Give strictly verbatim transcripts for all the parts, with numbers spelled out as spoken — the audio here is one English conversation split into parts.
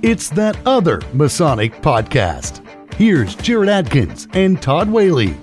It's That Other Masonic Podcast. Here's Jared Atkins and Todd Whaley.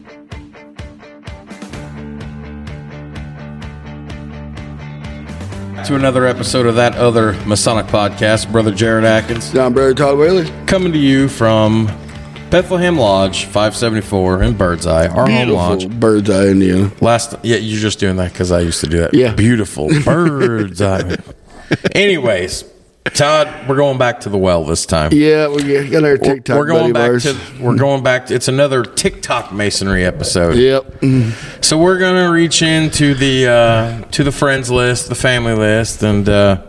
To another episode of That Other Masonic Podcast. Brother Jared Atkins. I'm Brother Todd Whaley. Coming to you from Bethlehem Lodge, five seventy-four in Birdseye, our Beautiful home lodge. Birdseye, Indiana. Last, yeah, you're just doing that because I used to do that. Yeah. Beautiful Birdseye. Anyways, Todd, we're going back to the well this time. Yeah, we got our TikTok. We're going buddy back bars. to. We're going back to. It's another TikTok masonry episode. Yep. So we're gonna reach into the uh, to the friends list, the family list, and uh,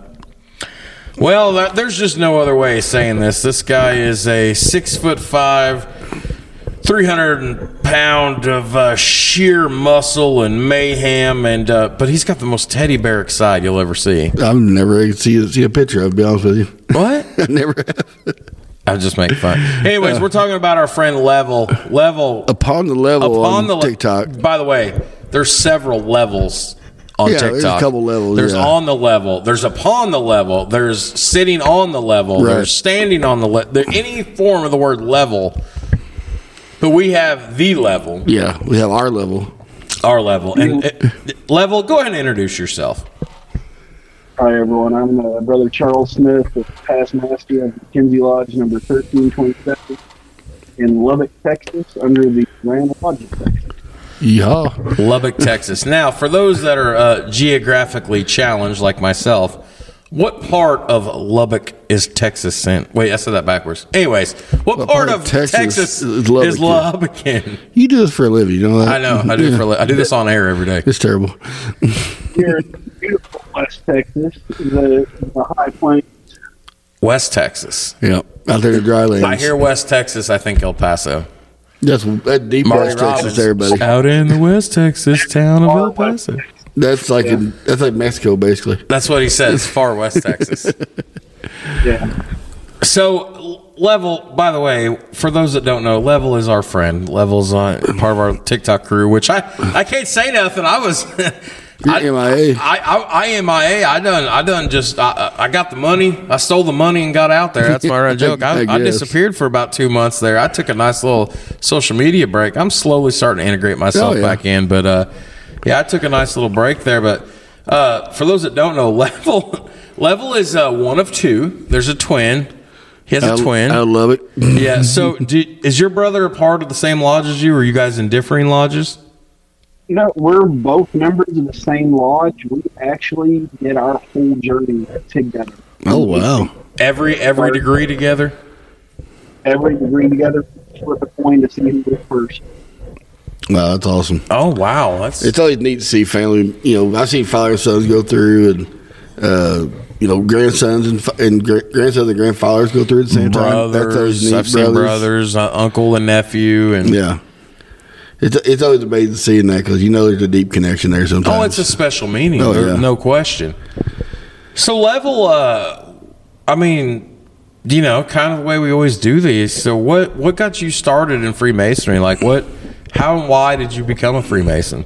well, that, there's just no other way of saying this. This guy is a six foot five, three hundred pound of uh, sheer muscle and mayhem, and uh, but he's got the most teddy bear side you'll ever see. I've never seen see a picture of. To be honest with you, What? I never have. I was just making fun. Anyways, we're talking about our friend Level. Level Upon the level upon on the le- TikTok. By the way, there's several levels on Yeah, TikTok. there's a couple levels, There's yeah. on the level. There's upon the level. There's sitting on the level. Right. There's standing on the level. There any form of the word level. But we have the level, Yeah, we have our level. our level, and uh, level. Go ahead and introduce yourself. Hi, everyone. I'm uh, Brother Charles Smith, the past master of Kinsey Lodge number thirteen twenty-seven in Lubbock, Texas, under the Grand Lodge of Texas. Yeah. Lubbock, Texas. Now, for those that are uh, geographically challenged, like myself, what part of Lubbock is Texas in? Wait, I said that backwards. Anyways, what, part, of Texas, Texas is Lubbock? is Lubbock in? You do this for a living, you know that? I know. I do Yeah. for a li- I do this on air every day. It's terrible. Here in beautiful West Texas, the, the high plains. West Texas. Yeah, out there in the dry lands. I hear West Texas. I think El Paso. That's that deep Marty West Robbins. Texas, there, buddy. Out in the West Texas town of El Paso. That's like in, that's like Mexico, basically. That's what he says. Far West Texas. Yeah. So, Level, by the way, for those that don't know, Level is our friend. Level's on part of our TikTok crew, which I, I can't say nothing. I was I, You're M I A. I, I, I M I A. I done I done just I, I got the money. I stole the money and got out there. That's my right joke. I, I I, guess. disappeared for about two months there. I took a nice little social media break. I'm slowly starting to integrate myself Oh, yeah. back in, but uh, yeah, I took a nice little break there. But uh, for those that don't know, Level Level is uh, one of two. There's a twin. He has a I, twin. I love it. Yeah. So, do, is your brother a part of the same lodge as you, or are you guys in differing lodges? No, we're both members of the same lodge. We actually did our whole journey together. Oh, wow. Every every degree together. Every degree together, with a coin to see who was first. Wow, that's awesome. Oh wow, that's It's always neat to see family. You know, I've seen father and sons go through, and uh, you know, grandsons and fa- and gra- grandsons and grandfathers go through at the same time. That's always brothers. neat. I've seen brothers, uh, uncle and nephew, and Yeah, it's it's always amazing seeing that because you know there's a deep connection there. Sometimes. oh, it's a special meaning. Oh, There- yeah. No question. So Level, uh, I mean, you know, kind of the way we always do these. So what what got you started in Freemasonry? Like what? How and why did you become a Freemason?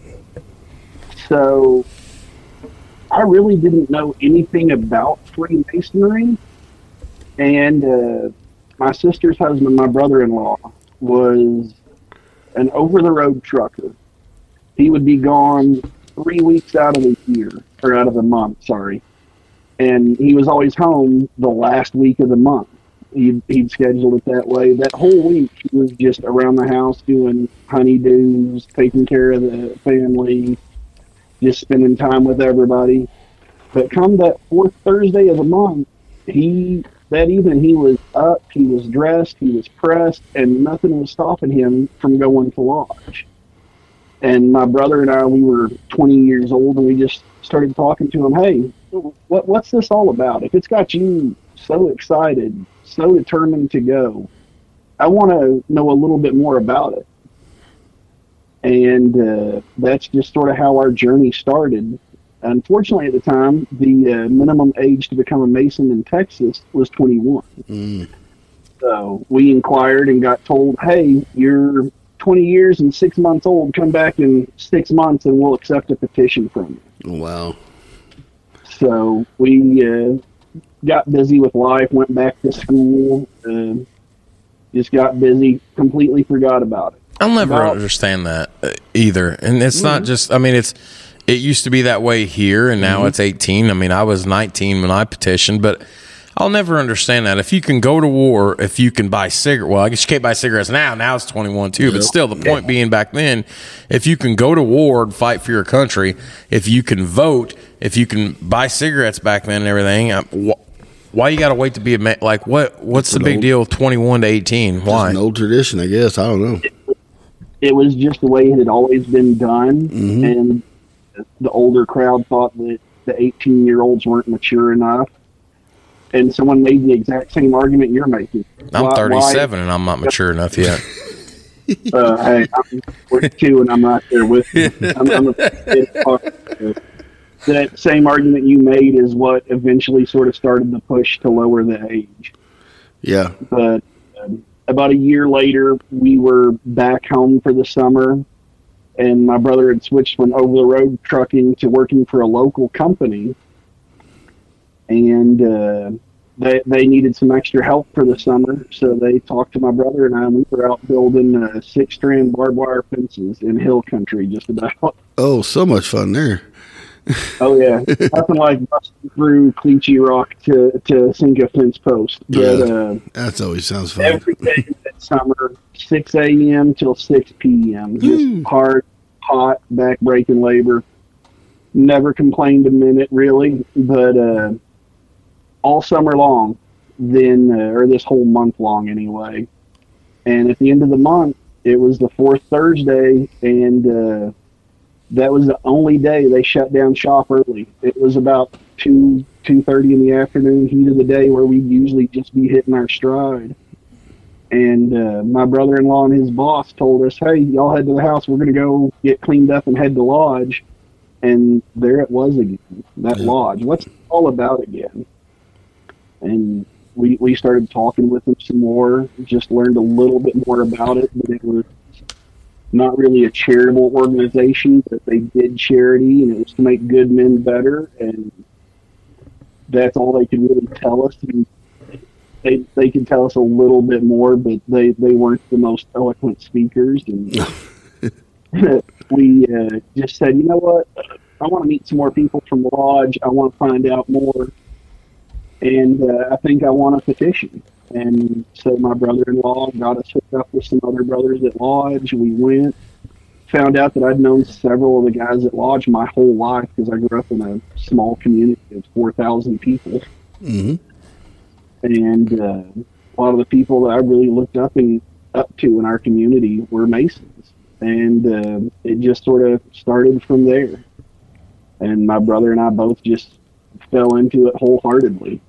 So I really didn't know anything about Freemasonry, and uh, my sister's husband, my brother-in-law, was an over-the-road trucker. He would be gone three weeks out of the year, or out of the month, sorry, and he was always home the last week of the month. He'd, he'd scheduled it that way. That whole week, he was just around the house doing honeydews, taking care of the family, just spending time with everybody. But come that fourth Thursday of the month, he that evening he was up, he was dressed, he was pressed, and nothing was stopping him from going to lodge. And my brother and I, we were twenty years old, and we just started talking to him. Hey, what what's this all about? If it's got you so excited, so determined to go, I want to know a little bit more about it. And uh, that's just sort of how our journey started. Unfortunately, at the time, the uh, minimum age to become a Mason in Texas was twenty-one. Mm. So we inquired and got told, hey, you're twenty years and six months old. Come back in six months and we'll accept a petition from you. Wow. So we uh, got busy with life, went back to school, uh, just got busy, completely forgot about it. I'll never about, understand that uh, either. And it's mm-hmm. not just, I mean, it's, it used to be that way here, and now mm-hmm. it's eighteen. I mean, I was nineteen when I petitioned, but I'll never understand that. If you can go to war, if you can buy cigarettes, well, I guess you can't buy cigarettes now. Now it's twenty-one too, but still, the point being back then, if you can go to war and fight for your country, if you can vote, if you can buy cigarettes back then and everything, wh- why you got to wait to be a man? Like, what? What's the big old, deal? twenty-one to eighteen. Why? It's an old tradition, I guess. I don't know. It, it was just the way it had always been done, mm-hmm. and the older crowd thought that the eighteen-year-olds weren't mature enough. And someone made the exact same argument you're making. I'm why, thirty-seven why, and I'm not mature enough yet. Uh, hey, I'm forty-two and I'm not there with you. I'm, I'm a, that same argument you made is what eventually sort of started the push to lower the age. Yeah. But um, about a year later, we were back home for the summer, and my brother had switched from over-the-road trucking to working for a local company. And uh, they they needed some extra help for the summer, so they talked to my brother and I, and we were out building uh, six-strand barbed wire fences in hill country, just about. Oh, so much fun there. Oh, yeah. Nothing like busting through Cleachy Rock to, to sink a fence post. But, yeah, uh, that always sounds fun. Every day that summer, six a.m. till six p.m., just mm. hard, hot, back-breaking labor. Never complained a minute, really, but... Uh, all summer long, then, uh, or this whole month long anyway. And at the end of the month, it was the fourth Thursday, and uh, that was the only day they shut down shop early. It was about two, two thirty in the afternoon, heat of the day, where we'd usually just be hitting our stride. And uh, my brother-in-law and his boss told us, hey, y'all head to the house. We're going to go get cleaned up and head to Lodge. And there it was again, that yeah. Lodge. What's it all about again? And we we started talking with them some more, just learned a little bit more about it, but it was not really a charitable organization, but they did charity, and it was to make good men better, and that's all they could really tell us. And they they could tell us a little bit more, but they, they weren't the most eloquent speakers, and we uh, just said, you know what, I want to meet some more people from the Lodge, I want to find out more. And uh, I think I want a petition. And so my brother-in-law got us hooked up with some other brothers at Lodge. We went, found out that I'd known several of the guys at Lodge my whole life because I grew up in a small community of four thousand people. Mm-hmm. And uh, a lot of the people that I really looked up and up to in our community were Masons. And uh, it just sort of started from there. And my brother and I both just fell into it wholeheartedly.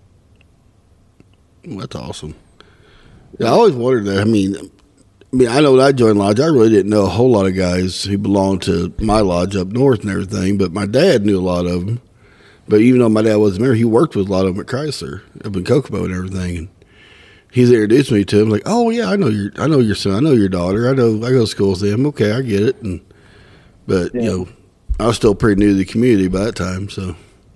That's awesome. Yeah, I always wondered that. I mean, I mean, I know when I joined Lodge, I really didn't know a whole lot of guys who belonged to my lodge up north and everything, but my dad knew a lot of them. But even though my dad wasn't there, he worked with a lot of them at Chrysler, up in Kokomo and everything. And he's introduced me to him, like, oh yeah, I know your, I know your son, I know your daughter, I know, I go to school with them. Okay, I get it. And but yeah. you know, I was still pretty new to the community by that time, so.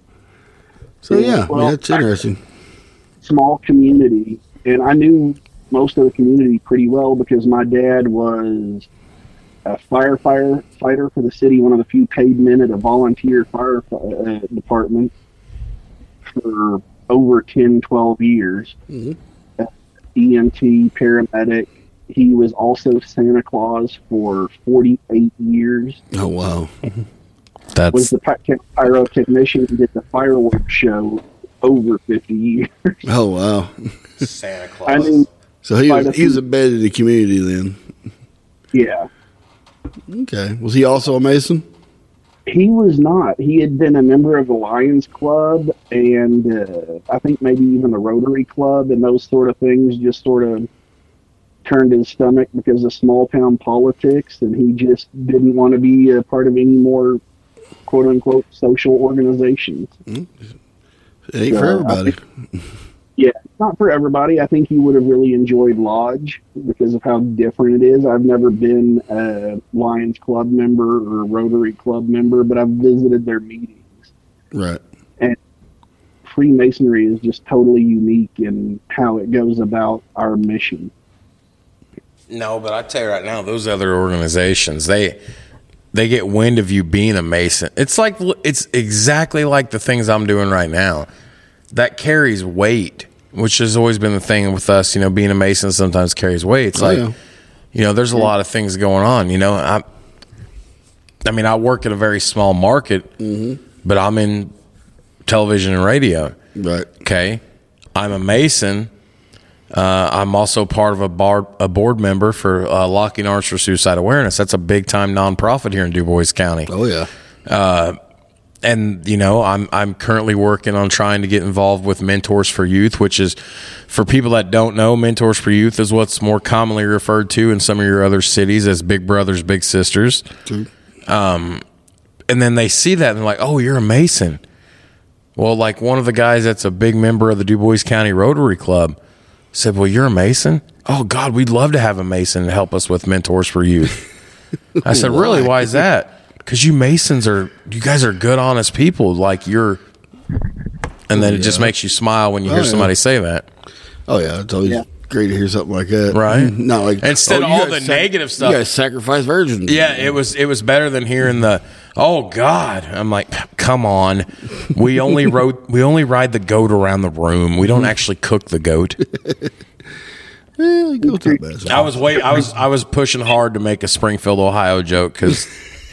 So yeah, well, I mean, that's interesting. Small community, and I knew most of the community pretty well because my dad was a firefighter fighter for the city, one of the few paid men at a volunteer fire uh, department for over ten, twelve years. Mm-hmm. Uh, E M T, paramedic. He was also Santa Claus for forty-eight years. Oh, wow. That's... was the pyrotechnician who did the fireworks show over fifty years. Oh, wow. Santa Claus. I mean, so he was, he was embedded in the community then. Yeah. Okay. Was he also a Mason? He was not. He had been a member of the Lions Club and uh, I think maybe even the Rotary Club, and those sort of things just sort of turned his stomach because of small town politics, and he just didn't want to be a part of any more quote unquote social organizations. Mm-hmm. It ain't so, for everybody. Think, yeah, not for everybody. I think he would have really enjoyed Lodge because of how different it is. I've never been a Lions Club member or a Rotary Club member, but I've visited their meetings. Right. And Freemasonry is just totally unique in how it goes about our mission. No, but I tell you right now, those other organizations, they they get wind of you being a Mason. It's like it's exactly like the things I'm doing right now. That carries weight, which has always been the thing with us. You know, being a Mason sometimes carries weight. It's Oh, like, yeah. you know, there's a lot of things going on. You know, I, I mean, I work in a very small market, Mm-hmm. but I'm in television and radio. Right. Okay, I'm a Mason. Uh, I'm also part of a, bar, a board member for uh, Locking Arms for Suicide Awareness. That's a big time nonprofit here in Du Bois County. Oh yeah. Uh, and you know, I'm I'm currently working on trying to get involved with Mentors for Youth, which is, for people that don't know, Mentors for Youth is what's more commonly referred to in some of your other cities as Big Brothers Big Sisters. True. Um, and then they see that and they're like, "Oh, you're a Mason." Well, like one of the guys that's a big member of the Du Bois County Rotary Club said, "Well, you're a Mason? Oh, God, we'd love to have a Mason to help us with Mentors for Youth." I said, "Really? Why is that?" "Because you Masons are, you guys are good, honest people. Like you're," and then it just makes you smile when you Oh, hear yeah. somebody say that. Oh yeah. It's always Yeah. great to hear something like that. Right. Not like Instead oh, of you all guys the sac- negative stuff. You guys sacrifice virgins. Yeah, it was it was better than hearing the, "Oh God." I'm like, come on. We only rode we only ride the goat around the room. We don't actually cook the goat. Eh, goat's not bad. I was wait. I was I was pushing hard to make a Springfield, Ohio joke because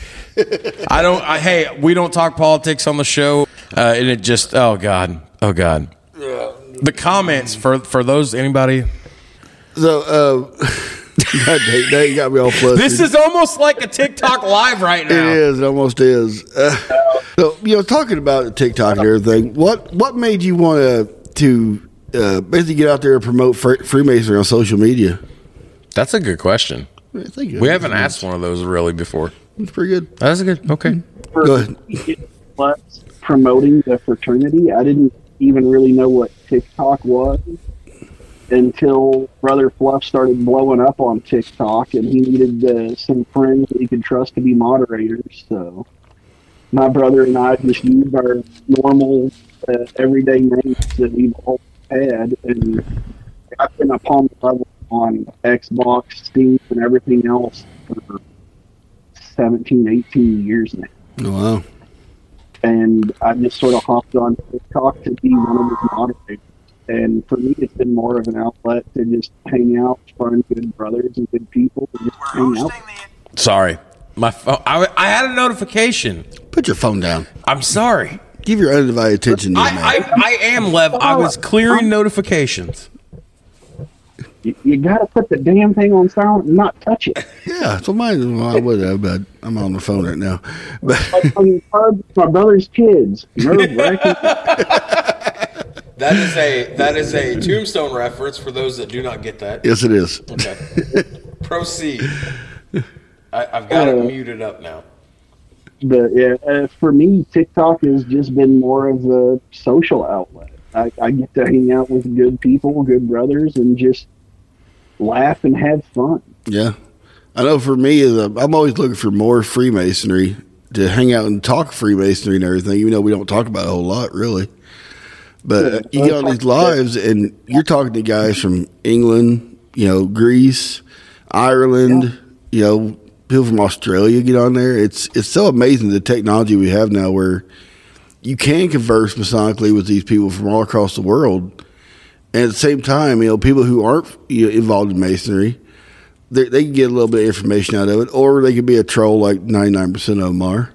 I don't. I, hey, we don't talk politics on the show, uh, and it just. Oh God. Oh God. The comments for for those anybody. So, uh, God dang, now you got me all flustered. This is almost like a TikTok live right It now. is. It almost is. Uh, so, you know, talking about TikTok and everything, what what made you want to to uh, basically get out there and promote Fre- Freemasonry on social media? That's a good question. I think We haven't asked one of those really before. It's pretty good. That's a good. Okay. For Go ahead. was promoting the fraternity, I didn't even really know what TikTok was until Brother Fluff started blowing up on TikTok, and he needed uh, some friends that he could trust to be moderators. So my brother and I just used our normal, uh, everyday names that we've all had, and I've been upon the level on Xbox, Steam, and everything else for seventeen, eighteen years now. Oh, wow. And I just sort of hopped on TikTok to be one of his moderators. And for me, it's been more of an outlet to just hang out, find good brothers and good people, and just hang out. Sorry, my phone. I, I had a notification. Put your phone down. I'm sorry. Give your undivided attention to I, me. I, I am Lev. I was clearing notifications. You, you got to put the damn thing on silent and not touch it. Yeah, so mine. Well, I would have, but I'm on the phone right now. But Like on my brother's kids. Nerve-wracking. That is a that is a Tombstone reference for those that do not get that. yes, it is. Okay. Proceed. I, I've got it Uh, muted up now. But yeah, uh, for me, TikTok has just been more of a social outlet. I, I get to hang out with good people, good brothers, and just laugh and have fun. Yeah, I know. For me, is a, I'm always looking for more Freemasonry to hang out and talk Freemasonry and everything. Even though we don't talk about it a whole lot, really. But Yeah, you get on these lives and you're talking to guys from England, you know, Greece, Ireland, you know, people from Australia get on there. It's it's so amazing the technology we have now where you can converse Masonically with these people from all across the world. And at the same time, you know, people who aren't you know, involved in Masonry, they, they can get a little bit of information out of it, or they could be a troll like ninety-nine percent of them are.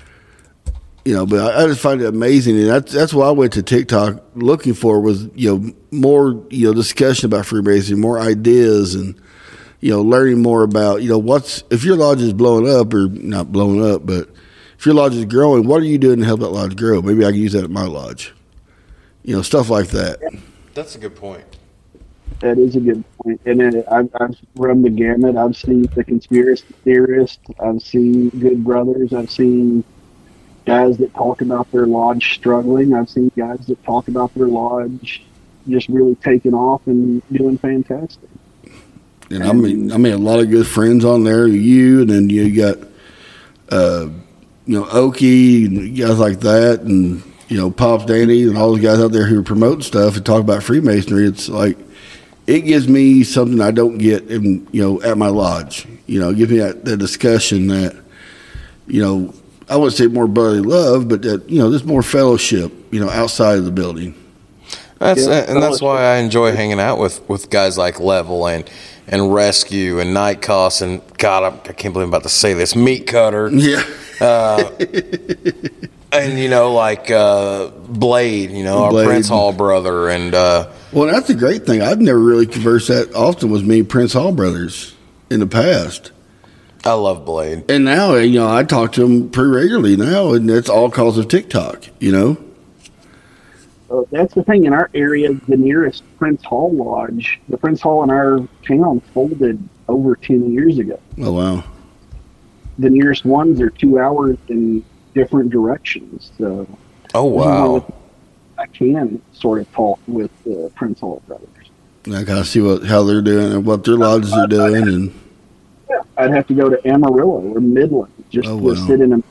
You know, but I, I just find it amazing, and that's that's why I went to TikTok looking for was you know more you know discussion about Freemasonry, more ideas, and you know learning more about you know what's if your lodge is blowing up or not blowing up, but if your lodge is growing, what are you doing to help that lodge grow? Maybe I can use that at my lodge. You know, stuff like that. That's a good point. That is a good point. And then I've, I've run the gamut. I've seen the conspiracy theorists. I've seen good brothers. I've seen guys that talk about their lodge struggling. I've seen guys that talk about their lodge just really taking off and doing fantastic. And I mean, I mean, a lot of good friends on there. You and then you got, uh, you know, Okie and guys like that, and you know, Pops Danny and all those guys out there who are promoting stuff and talk about Freemasonry, it's like it gives me something I don't get in, you know, at my lodge. You know, it gives me that, that discussion that, you know, I wouldn't say more brotherly love, but that, you know, there's more fellowship, you know, outside of the building. That's Yeah, and that's why I enjoy hanging out with, with guys like Level and and Rescue and Night Cost and God, I, I can't believe I'm about to say this, Meat Cutter. Yeah. Uh, and you know, like uh, Blade, you know, Blade. our Prince Hall brother, and uh, Well, that's a great thing. I've never really conversed that often with me and Prince Hall brothers in the past. I love Blade. And now, you know, I talk to them pretty regularly now, and it's all because of TikTok, you know? Uh, that's the thing. In our area, the nearest Prince Hall Lodge, the Prince Hall in our town folded over ten years ago. Oh, wow. The nearest ones are two hours in different directions. So Oh wow! I can sort of talk with uh, Prince Hall brothers. I kind of see what how they're doing and what their lodges are doing. And I'd have to go to Amarillo or Midland just Oh, to wow. sit in a.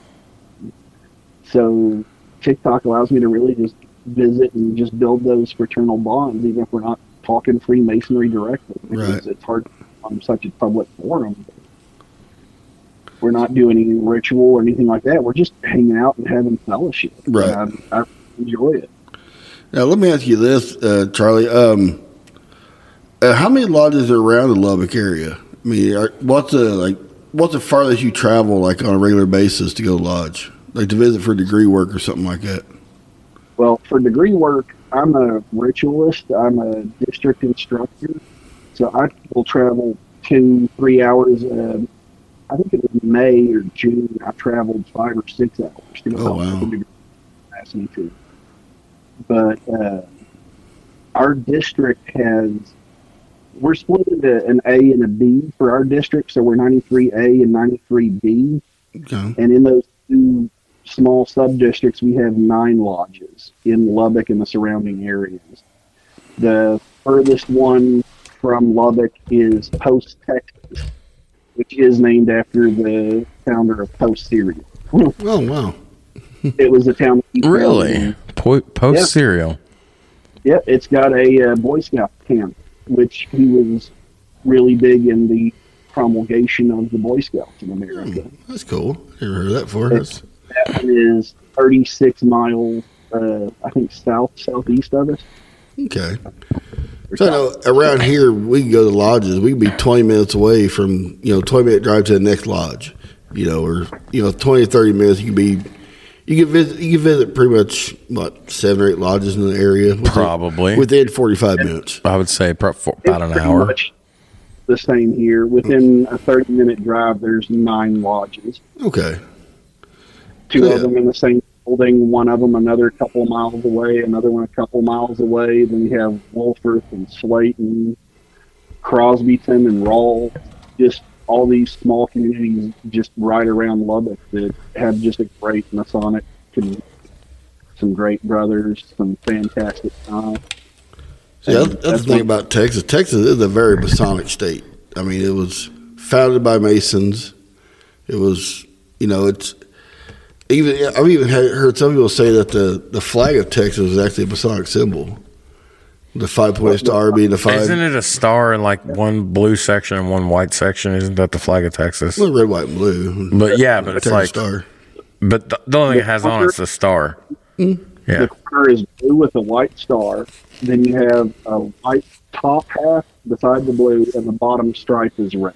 So TikTok allows me to really just visit and just build those fraternal bonds, even if we're not talking Freemasonry directly. Because Right. it's hard on such a public forum. We're not doing any ritual or anything like that. We're just hanging out and having fellowship. Right. And I, I enjoy it. now, let me ask you this, uh, Charlie. Um, uh, how many lodges are around the Lubbock area? I mean, are, what's the like? What's the farthest you travel, like on a regular basis, to go to lodge, like to visit for degree work or something like that? Well, for degree work, I'm a ritualist. I'm a district instructor. So I will travel two, three hours. Uh, I think it was May or June. I traveled five or six hours to go Oh, help wow. with the degree asked me to. But uh, our district has, we're split into an A and a B for our district. So we're ninety-three A and ninety-three B. Okay. And in those two small sub-districts, we have nine lodges in Lubbock and the surrounding areas. The furthest one from Lubbock is Post, Texas, which is named after the founder of Post cereal. Oh, wow. It was a town that he founded. Really? Po- post Yeah. cereal. Yeah, it's got a uh, Boy Scout camp, which he was really big in the promulgation of the Boy Scouts in America. That's cool. Never heard of that before. That's, That is thirty-six miles, uh, I think, south southeast of us. okay. So I know around here we can go to lodges. We can be twenty minutes away from, you know, twenty minute drive to the next lodge, you know, or, you know, twenty, thirty minutes. You can be, you can visit, you can visit pretty much, what, seven or eight lodges in the area. Within, Probably. Within forty-five minutes. I would say pro- for It's about an pretty hour. much the same here. Within a thirty minute drive, there's nine lodges. Okay. Two Yeah. of them in the same building, one of them another couple miles away, another one a couple miles away. Then you have Wolford and Slayton, Crosbyton and Rawls, just all these small communities just right around Lubbock that have just a great Masonic community. Some great brothers, some fantastic time. See, that's, that's the thing about Texas. Texas is a very Masonic state. I mean, it was founded by Masons. It was, you know, it's even. I've even had, heard some people say that the, the flag of Texas is actually a Masonic symbol. The five point star being the five. Isn't it a star in like one blue section and one white section? Isn't that the flag of Texas? Well, red, white, and blue. But yeah, but it's Texas like, star. but the, the only thing it has on it's the star. Yeah. The corner is blue with a white star. Then you have a white top half beside the blue, and the bottom stripe is red.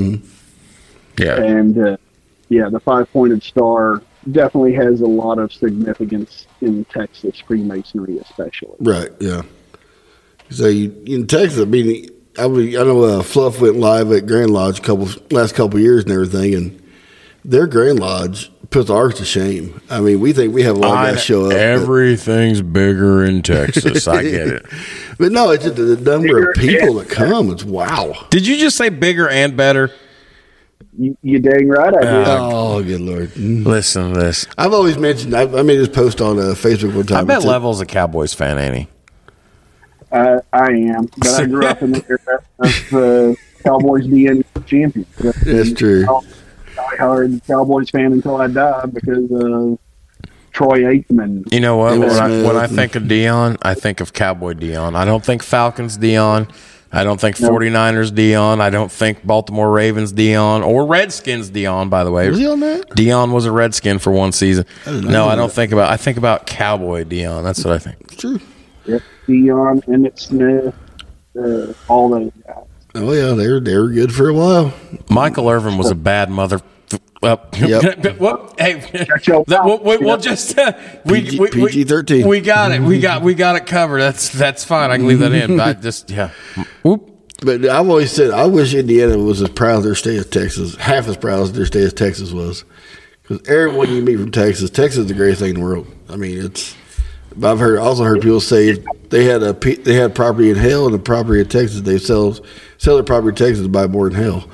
Yeah. And uh, yeah, the five-pointed star definitely has a lot of significance in Texas Freemasonry, especially. Right. Yeah. So you, in Texas, I mean, I, mean, I know uh, Fluff went live at Grand Lodge a couple last couple of years and everything, and their Grand Lodge puts ours to shame. I mean, we think we have a lot of guys show up. but- Everything's bigger in Texas. I get it. But no, it's just the number of people that come. It's wow. Did you just say bigger and better? You, you dang right I did. Oh, good Lord. Mm. Listen to this. I've always mentioned, I, I made this post on uh, Facebook one time. I bet It's a- Level's a Cowboys fan, ain't he? Uh, I am, but I grew up in the era of the Cowboys being champions. That's true. I heard Cowboys fan until I died because uh, Troy Aikman. You know what? When I, Smith. when I think of Dion, I think of Cowboy Dion. I don't think Falcons Dion. I don't think No. 49ers Dion. I don't think Baltimore Ravens Dion or Redskins Dion, by the way. Was he on that? Dion was a Redskin for one season. I didn't No, know I don't that. think about I think about Cowboy Dion. That's what I think. It's true. Yep. Dion, Emmitt Smith, uh, all those guys. Oh yeah, they were they were good for a while. Michael Irvin was a bad mother. Uh, Yep. what? Hey, your that, mouth. we'll, we'll just uh, we, P G we, we P G thirteen. We got it. We got we got it covered. That's that's fine. I can leave that in. I just yeah. Whoop. But I've always said I wish Indiana was as proud of their state as Texas, half as proud of their state as Texas was. Because everyone you meet from Texas, Texas is the greatest thing in the world. I mean, it's. I've heard also heard people say they had a pe- they had property in hell and a property in Texas. They sell sell their property in Texas to buy more in hell.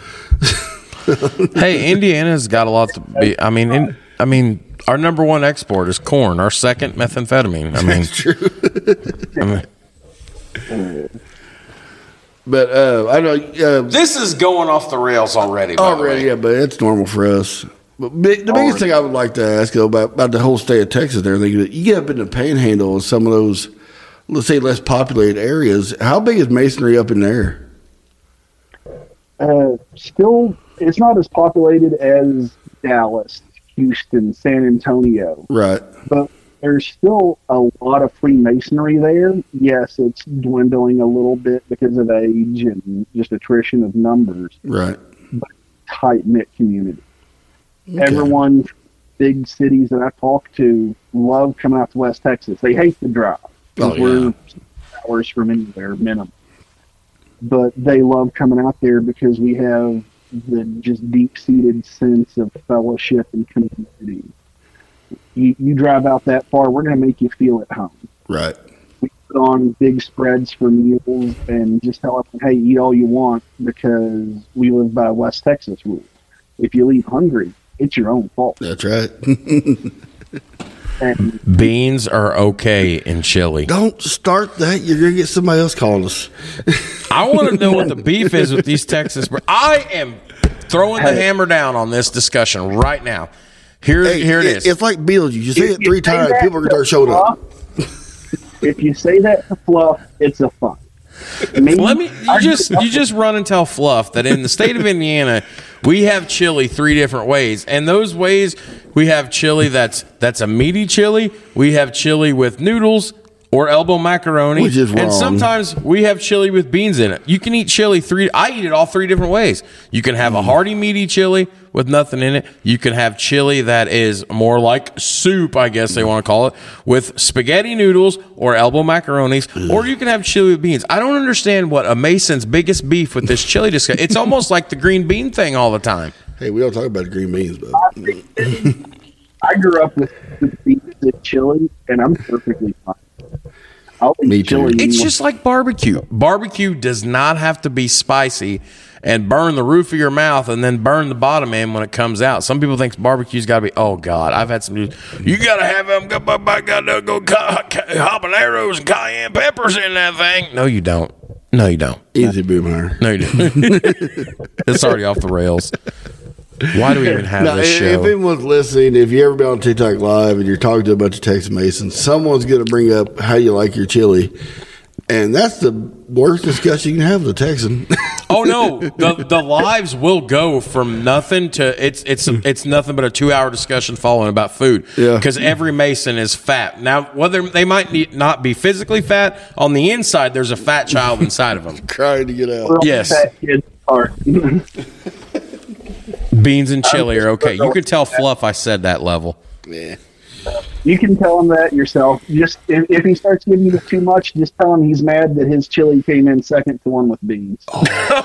Hey, Indiana's got a lot to be. I mean, in, I mean, our number one export is corn. Our second, methamphetamine. I mean, That's true. I mean, But uh, I know uh, this is going off the rails already. By already, yeah, but it's normal for us. But big, the biggest thing I would like to ask though, about about the whole state of Texas and everything, you get up in the Panhandle and some of those, let's say, less populated areas. How big is masonry up in there? Uh, still, it's not as populated as Dallas, Houston, San Antonio, Right. but there's still a lot of Freemasonry there. Yes, it's dwindling a little bit because of age and just attrition of numbers. Right. Tight knit community. Okay. Everyone, big cities that I talk to, love coming out to West Texas. They hate the drive. Oh, yeah. We're hours from anywhere, minimum. But they love coming out there because we have the just deep-seated sense of fellowship and community. You, you drive out that far, we're going to make you feel at home. Right. We put on big spreads for meals and just tell them, hey, eat all you want because we live by West Texas rules. If you leave hungry, it's your own fault. That's right. And beans are okay in chili. Don't start that. You're going to get somebody else calling us. I want to know what the beef is with these Texas. I am throwing the hammer down on this discussion right now. Here, Hey, here it is. It's like Beetlejuice. You say If it you three say times, that people are going to to start showing up. fluff- If you say that to fluff, it's a fun. Me, Let me. You I- just you just run and tell Fluff that in the state of Indiana, we have chili three different ways, and those ways we have chili that's that's a meaty chili. We have chili with noodles or elbow macaroni, Which is wrong. and sometimes we have chili with beans in it. You can eat chili three. I eat it all three different ways. You can have a hearty meaty chili with nothing in it. You can have chili that is more like soup, I guess they want to call it, with spaghetti noodles or elbow macaronis, or you can have chili with beans. I don't understand what a Mason's biggest beef with this chili discussion. It's almost like the green bean thing all the time. Hey, we don't talk about green beans, but I grew up with, with beans and chili, and I'm perfectly fine. I'll eat Me too. chili. It's just like barbecue. Barbecue does not have to be spicy and burn the roof of your mouth and then burn the bottom end when it comes out. Some people think barbecue's got to be, oh, God, I've had some, you got to have them, got to go habaneros and cayenne peppers in that thing. No, you don't. No, you don't. easy Boomhauer. No, you don't. It's already off the rails. Why do we even have Now, this if, show? if anyone's listening, if you ever been on TikTok Live and you're talking to a bunch of Texas Masons, someone's going to bring up how you like your chili. And that's the worst discussion you can have with a Texan. Oh no, the the lives will go from nothing to it's it's it's nothing but a two hour discussion following about food. Yeah. Because every Mason is fat. Now, whether they might need, not be physically fat, on the inside there's a fat child inside of them. Trying to get out. Real Yes. fat kids are. Beans and chili are okay. You can tell Fluff I said that level. Yeah. You can tell him that yourself. Just if, if he starts giving you too much, just tell him he's mad that his chili came in second to one with beans. Wait,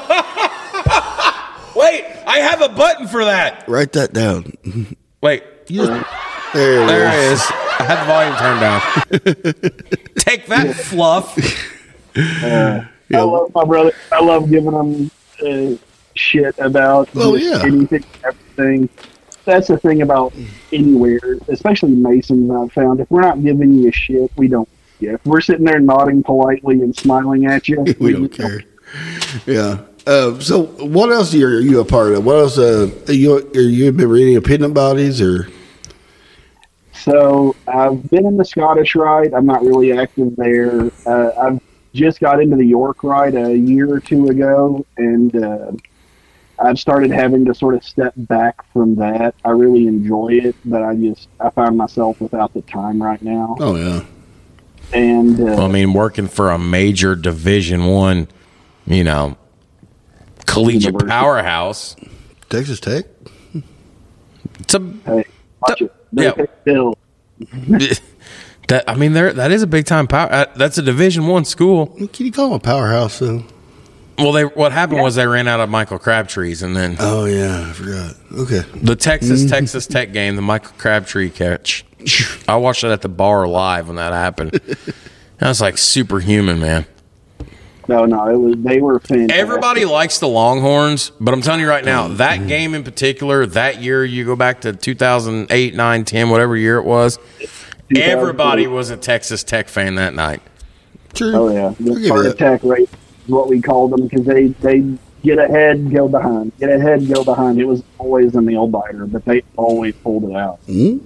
I have a button for that. Write that down. Wait, You just, there it there is. it is. I had the volume turned down. Take that, Fluff. I love my brother. I love giving him uh, shit about Oh, just yeah. anything, everything. That's the thing about anywhere, especially Masons. I've found if we're not giving you shit, we don't. Yeah, if we're sitting there nodding politely and smiling at you, We don't care. Yeah. Uh, so, what else are you, are you a part of? What else? Uh, are you are you been reading opinion bodies or? So I've been in the Scottish Rite. I'm not really active there. Uh, I've just got into the York Rite a year or two ago, and uh, I've started having to sort of step back from that. I really enjoy it, but I just I find myself without the time right now. Oh yeah. And uh, Well, I mean, working for a major Division One, you know, collegiate University. powerhouse. Texas Tech. It's a hey, watch it. They Yeah. pay bills. that. I mean, there that is a big time power. Uh, that's a Division One school. Can you call them a powerhouse though? Well, they what happened was they ran out of Michael Crabtrees, and then Oh yeah, I forgot. Okay. the Texas Texas Tech game, the Michael Crabtree catch. I watched it at the bar live when that happened. That was like superhuman, man. No, no, it was. They were fantastic. Everybody likes the Longhorns, but I'm telling you right now, that game in particular, that year, you go back to two thousand eight, nine, ten, whatever year it was, everybody was a Texas Tech fan that night. True. Oh yeah, I'll the give heart you that. attack rate is what we called them because they they get ahead, go behind, get ahead, go behind. It was always a nail biter, but they always pulled it out. Hmm?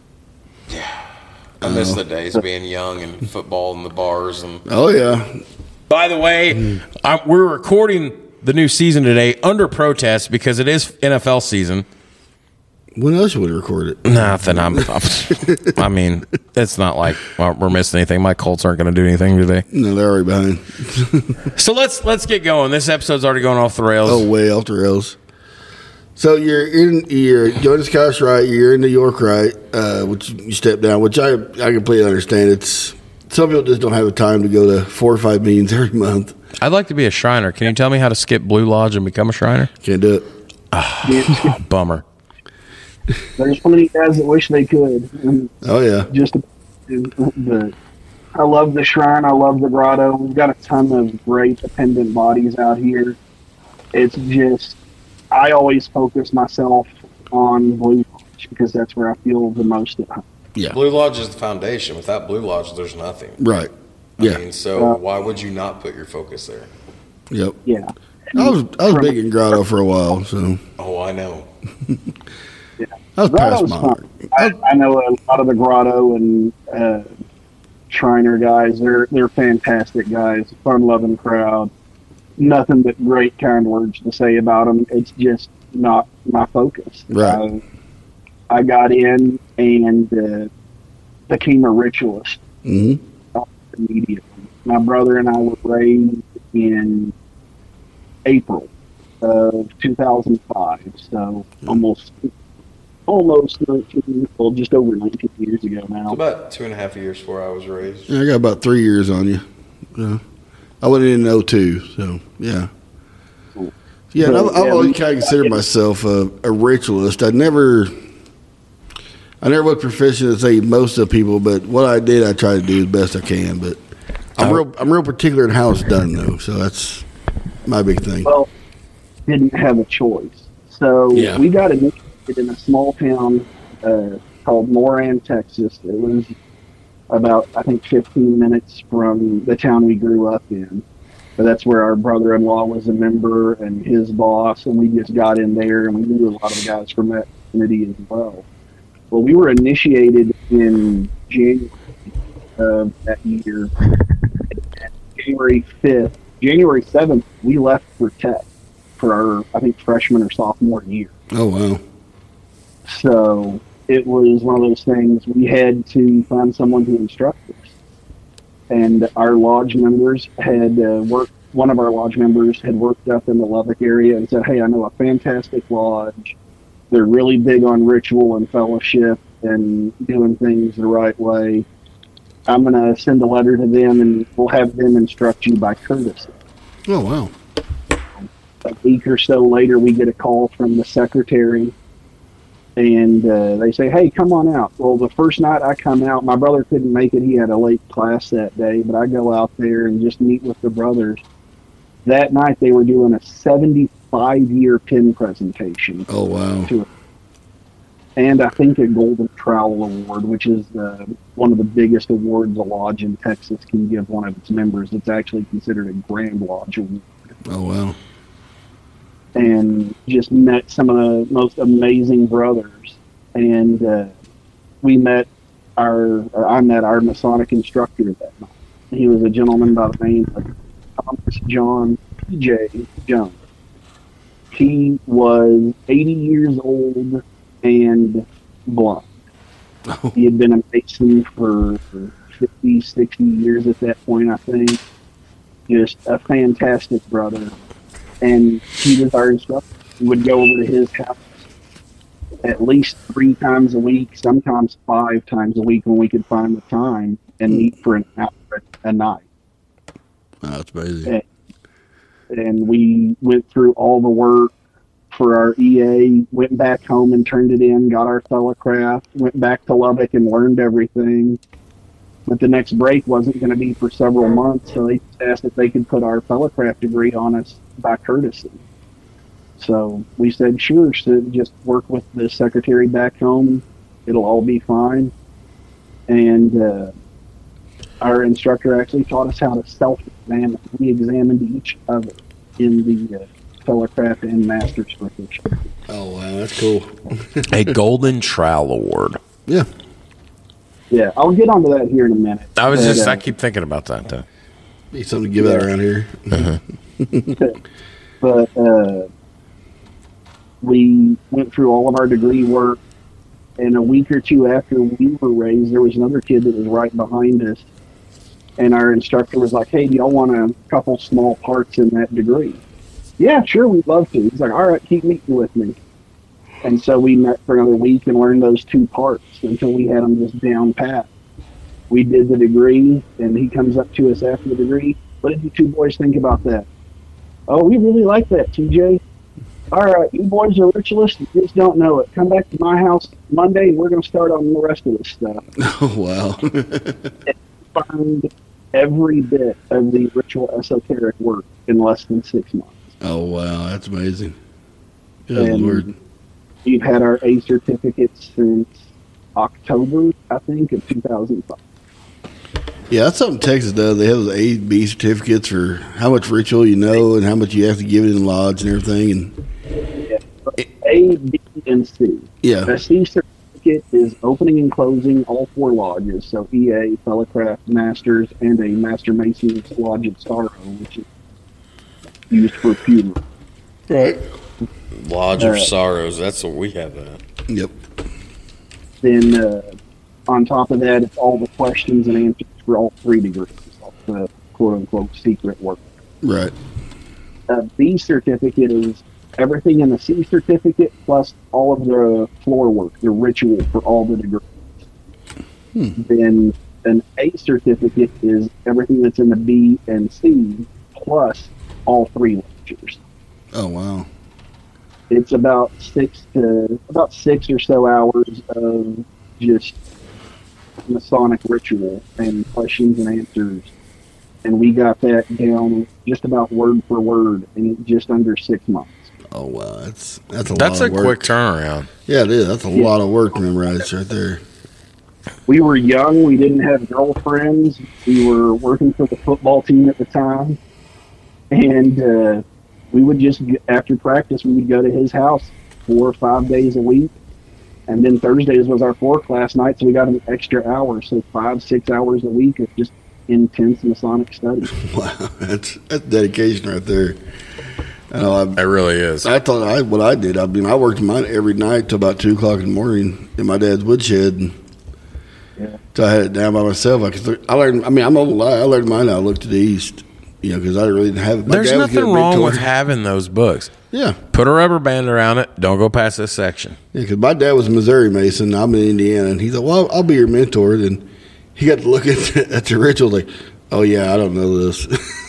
I miss the days being young and football in the bars. And Oh yeah. by the way, I, we're recording the new season today under protest because it is N F L season. When else would we record it? Nothing. I'm, I'm. I mean, it's not like well, we're missing anything. My Colts aren't going to do anything, do they? No, they're already behind. So let's let's get going. This episode's already going off the rails. Oh, way off the rails. So you're in, you're joining the Scottish Rite, you're in New York Rite, uh, which you step down, which I I completely understand. It's some people just don't have the time to go to four or five meetings every month. I'd like to be a Shriner. Can you tell me how to skip Blue Lodge and become a Shriner? Can't do it. Yeah, Bummer. there's plenty of guys that wish they could. And Oh yeah. just, but I love the shrine. I love the grotto. We've got a ton of great attendant bodies out here. It's just, I always focus myself on Blue Lodge because that's where I feel the most at home. Yeah. Blue Lodge is the foundation. Without Blue Lodge, there's nothing. Right. I Yeah. mean, so Uh, why would you not put your focus there? Yep. Yeah. I was I was big in grotto for a while, so Oh, I know. I was past Grotto's my fun. I, I know a lot of the grotto and uh, Shriner guys. They're they're fantastic guys. Fun loving crowd. Nothing but great kind words to say about them. It's just not my focus. Right. I, I got in and uh, became a ritualist hmm immediately. My brother and I were raised in April of two thousand five, so almost almost nineteen, well, just over nineteen years ago now. about two and a half years before I was raised. Yeah, I got about three years on you. Yeah. I went in in oh two, so yeah. Yeah, and I've, I've Yeah, always we- kind of considered myself a, a ritualist. I never, I never was proficient at say most of the people, but what I did, I try to do as best I can. But I'm real, I'm real particular in how it's done, though. So that's my big thing. Well, didn't have a choice. So Yeah. we got initiated in a small town uh, called Moran, Texas. It was about, I think, fifteen minutes from the town we grew up in. But that's where our brother-in-law was a member and his boss, and we just got in there, and we knew a lot of the guys from that community as well. Well, we were initiated in January of that year. And January fifth, January seventh, we left for Tech for our, I think, freshman or sophomore year. Oh wow, So it was one of those things, we had to find someone to instruct us. And our lodge members had uh, worked, one of our lodge members had worked up in the Lubbock area and said, hey, I know a fantastic lodge. They're really big on ritual and fellowship and doing things the right way. I'm going to send a letter to them and we'll have them instruct you by courtesy. oh wow. A week or so later, we get a call from the secretary, and uh, they say, hey, come on out. Well, the first night I come out, my brother couldn't make it. He had a late class that day, but I go out there and just meet with the brothers. That night, they were doing a seventy-five-year pin presentation. Oh wow. To and I think a Golden Trowel Award, which is uh, one of the biggest awards a lodge in Texas can give one of its members. It's actually considered a Grand Lodge Award. Oh wow. And just met some of the most amazing brothers. And uh, we met our, or I met our Masonic instructor that night. He was a gentleman by the name of Thomas John P J Jones. He was eighty years old and blind. Oh. He had been a Mason for fifty, sixty years at that point, I think. Just a fantastic brother. And he was our instructor. We would go over to his house at least three times a week, sometimes five times a week when we could find the time, and meet for an hour a night. Oh, that's amazing. And, and we went through all the work for our E A, went back home and turned it in, got our Fellowcraft, went back to Lubbock and learned everything. But the next break wasn't going to be for several months, so they asked if they could put our Fellowcraft degree on us by courtesy. So we said, sure, so just work with the secretary back home. It'll all be fine. And uh, our instructor actually taught us how to self-examine. We examined each other in the uh, Fellowcraft and Master's proficiency. Oh, wow, that's cool. A Golden Trowel Award. Yeah. Yeah, I'll get onto that here in a minute. I was but, just, uh, I keep thinking about that, though. Need something to give out around here. Uh-huh. But uh, we went through all of our degree work, and a week or two after we were raised, there was another kid that was right behind us, and our instructor was like, hey, do y'all want a couple small parts in that degree? Yeah, sure, we'd love to. He's like, all right, keep meeting with me. And so we met for another week and learned those two parts until we had them just down pat. We did the degree, and he comes up to us after the degree. What did you two boys think about that? Oh, we really like that, T J. All right, you boys are ritualists. You just don't know it. Come back to my house Monday, and we're going to start on the rest of this stuff. Oh, wow. Learned every bit of the ritual esoteric work in less than six months. Oh, wow, that's amazing. Good And Lord. We've had our A certificate since October, I think, of two thousand five. Yeah, that's something Texas does. They have those A, B certificates for how much ritual you know and how much you have to give it in lodge and everything. And Yeah. A, B, and C. yeah, The C certificate is opening and closing all four lodges, so E A, Fellowcraft, Masters, and a Master Mason's Lodge at Sorrow, which is used for funeral. right. Lodge Uh, of Sorrows. That's what we have at. Yep. Then uh, on top of that, it's all the questions and answers for all three degrees, all the quote-unquote secret work. Right. A B certificate is everything in the C certificate plus all of the floor work, the ritual for all the degrees. Hmm. Then an A certificate is everything that's in the B and C plus all three lectures. Oh, wow. It's about six to about six or so hours of just Masonic ritual and questions and answers, and we got that down just about word for word in just under six months. Oh, wow. That's that's a That's lot a of work. quick turnaround. Yeah, it is. That's a Yeah. lot of work to memorize right there. We were young. We didn't have girlfriends. We were working for the football team at the time, and uh, we would just get, after practice, we would go to his house four or five days a week. And then Thursdays was our floor class night, so we got an extra hour, so five, six hours a week of just intense Masonic study. Wow, that's that's dedication right there. I know. I, It really is. I thought I what I did. I mean, I worked mine every night till about two o'clock in the morning in my dad's woodshed, and Yeah. so I had it down by myself. I could. I learned. I mean, I'm not gonna lie. I learned mine how to look to the east. You know, because I really didn't have it. My There's dad was nothing getting a big wrong tour. with having those books. Yeah, Put a rubber band around it. Don't go past this section. yeah. Because my dad was a Missouri Mason. I'm in Indiana, and he thought, "Well, I'll be your mentor." And he got to look at the, at the ritual like, "Oh yeah, I don't know this."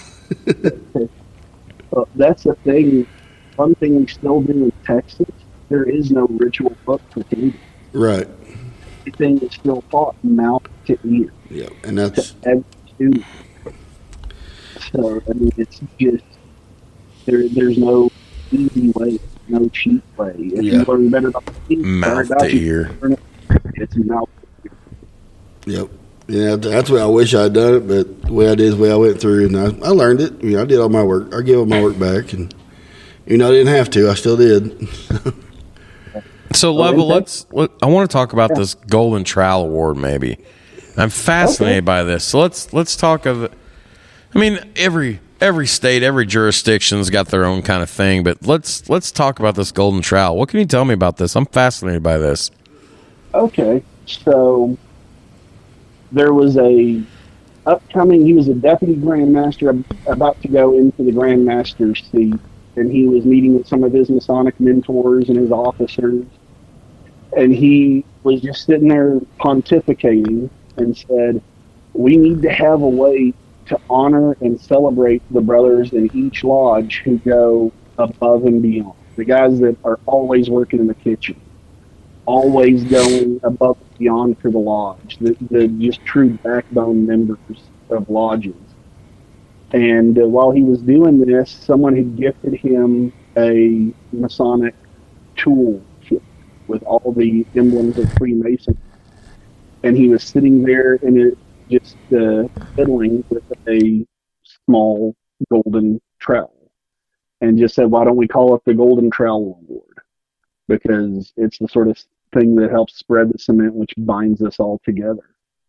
Well, that's the thing. One thing we still do in Texas, there is no ritual book for Canadians. Right. Everything is still taught mouth to ear Yeah, and that's to every student. So, I mean, it's just, there. there's no easy way, no cheap way. If Yeah. you learn better about the team, Mouth sorry about to you, ear. learn it. It's mouth to ear. Yep. Yeah, that's the way I wish I'd done it, but the way I did is the way I went through, and I, I learned it. You know, I did all my work. I gave all my work back, and you know, I didn't have to. I still did. So, Lovell, let's. Let, I want to talk about yeah. this Golden Trowel Award. Maybe I'm fascinated okay. by this. So let's let's talk of. I mean, every every state, every jurisdiction's got their own kind of thing, but let's let's talk about this Golden Trowel. What can you tell me about this? I'm fascinated by this. Okay, so there was a upcoming. He was a deputy grandmaster about to go into the grandmaster seat, and he was meeting with some of his Masonic mentors and his officers. And he was just sitting there pontificating and said, we need to have a way to honor and celebrate the brothers in each lodge who go above and beyond. The guys that are always working in the kitchen, always going above and beyond for the lodge, the, the just true backbone members of lodges. And uh, while he was doing this, someone had gifted him a Masonic tool kit with all the emblems of Freemasonry. And he was sitting there and it just uh, fiddling with a small golden trowel and just said, why don't we call it the Golden Trowel Award? Because it's the sort of thing that helps spread the cement which binds us all together.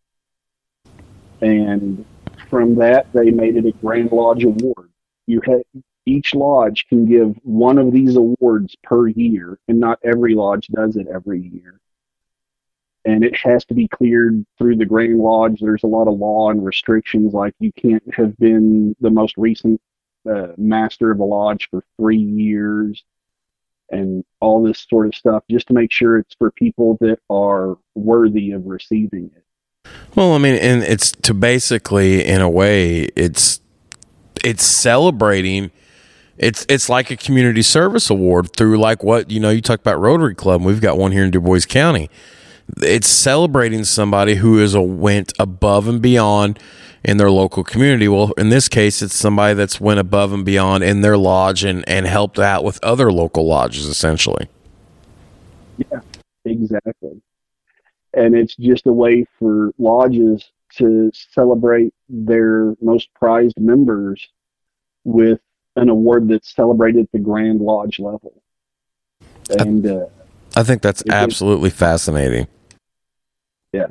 And from that, they made it a Grand Lodge Award. You had, each lodge can give one of these awards per year, and not every lodge does it every year. And it has to be cleared through the Grand Lodge. There's a lot of law and restrictions, like you can't have been the most recent uh, master of a lodge for three years and all this sort of stuff, just to make sure it's for people that are worthy of receiving it. Well, I mean, and it's to basically, in a way, it's it's celebrating. It's it's like a community service award through, like, what, you know, you talk about Rotary Club. We've got one here in Du Bois County. It's celebrating somebody who is a went above and beyond in their local community. Well, in this case, it's somebody that's went above and beyond in their lodge and, and helped out with other local lodges, essentially. Yeah, exactly. And it's just a way for lodges to celebrate their most prized members with an award that's celebrated at the Grand Lodge level. And uh, I think that's absolutely is, fascinating. Yeah.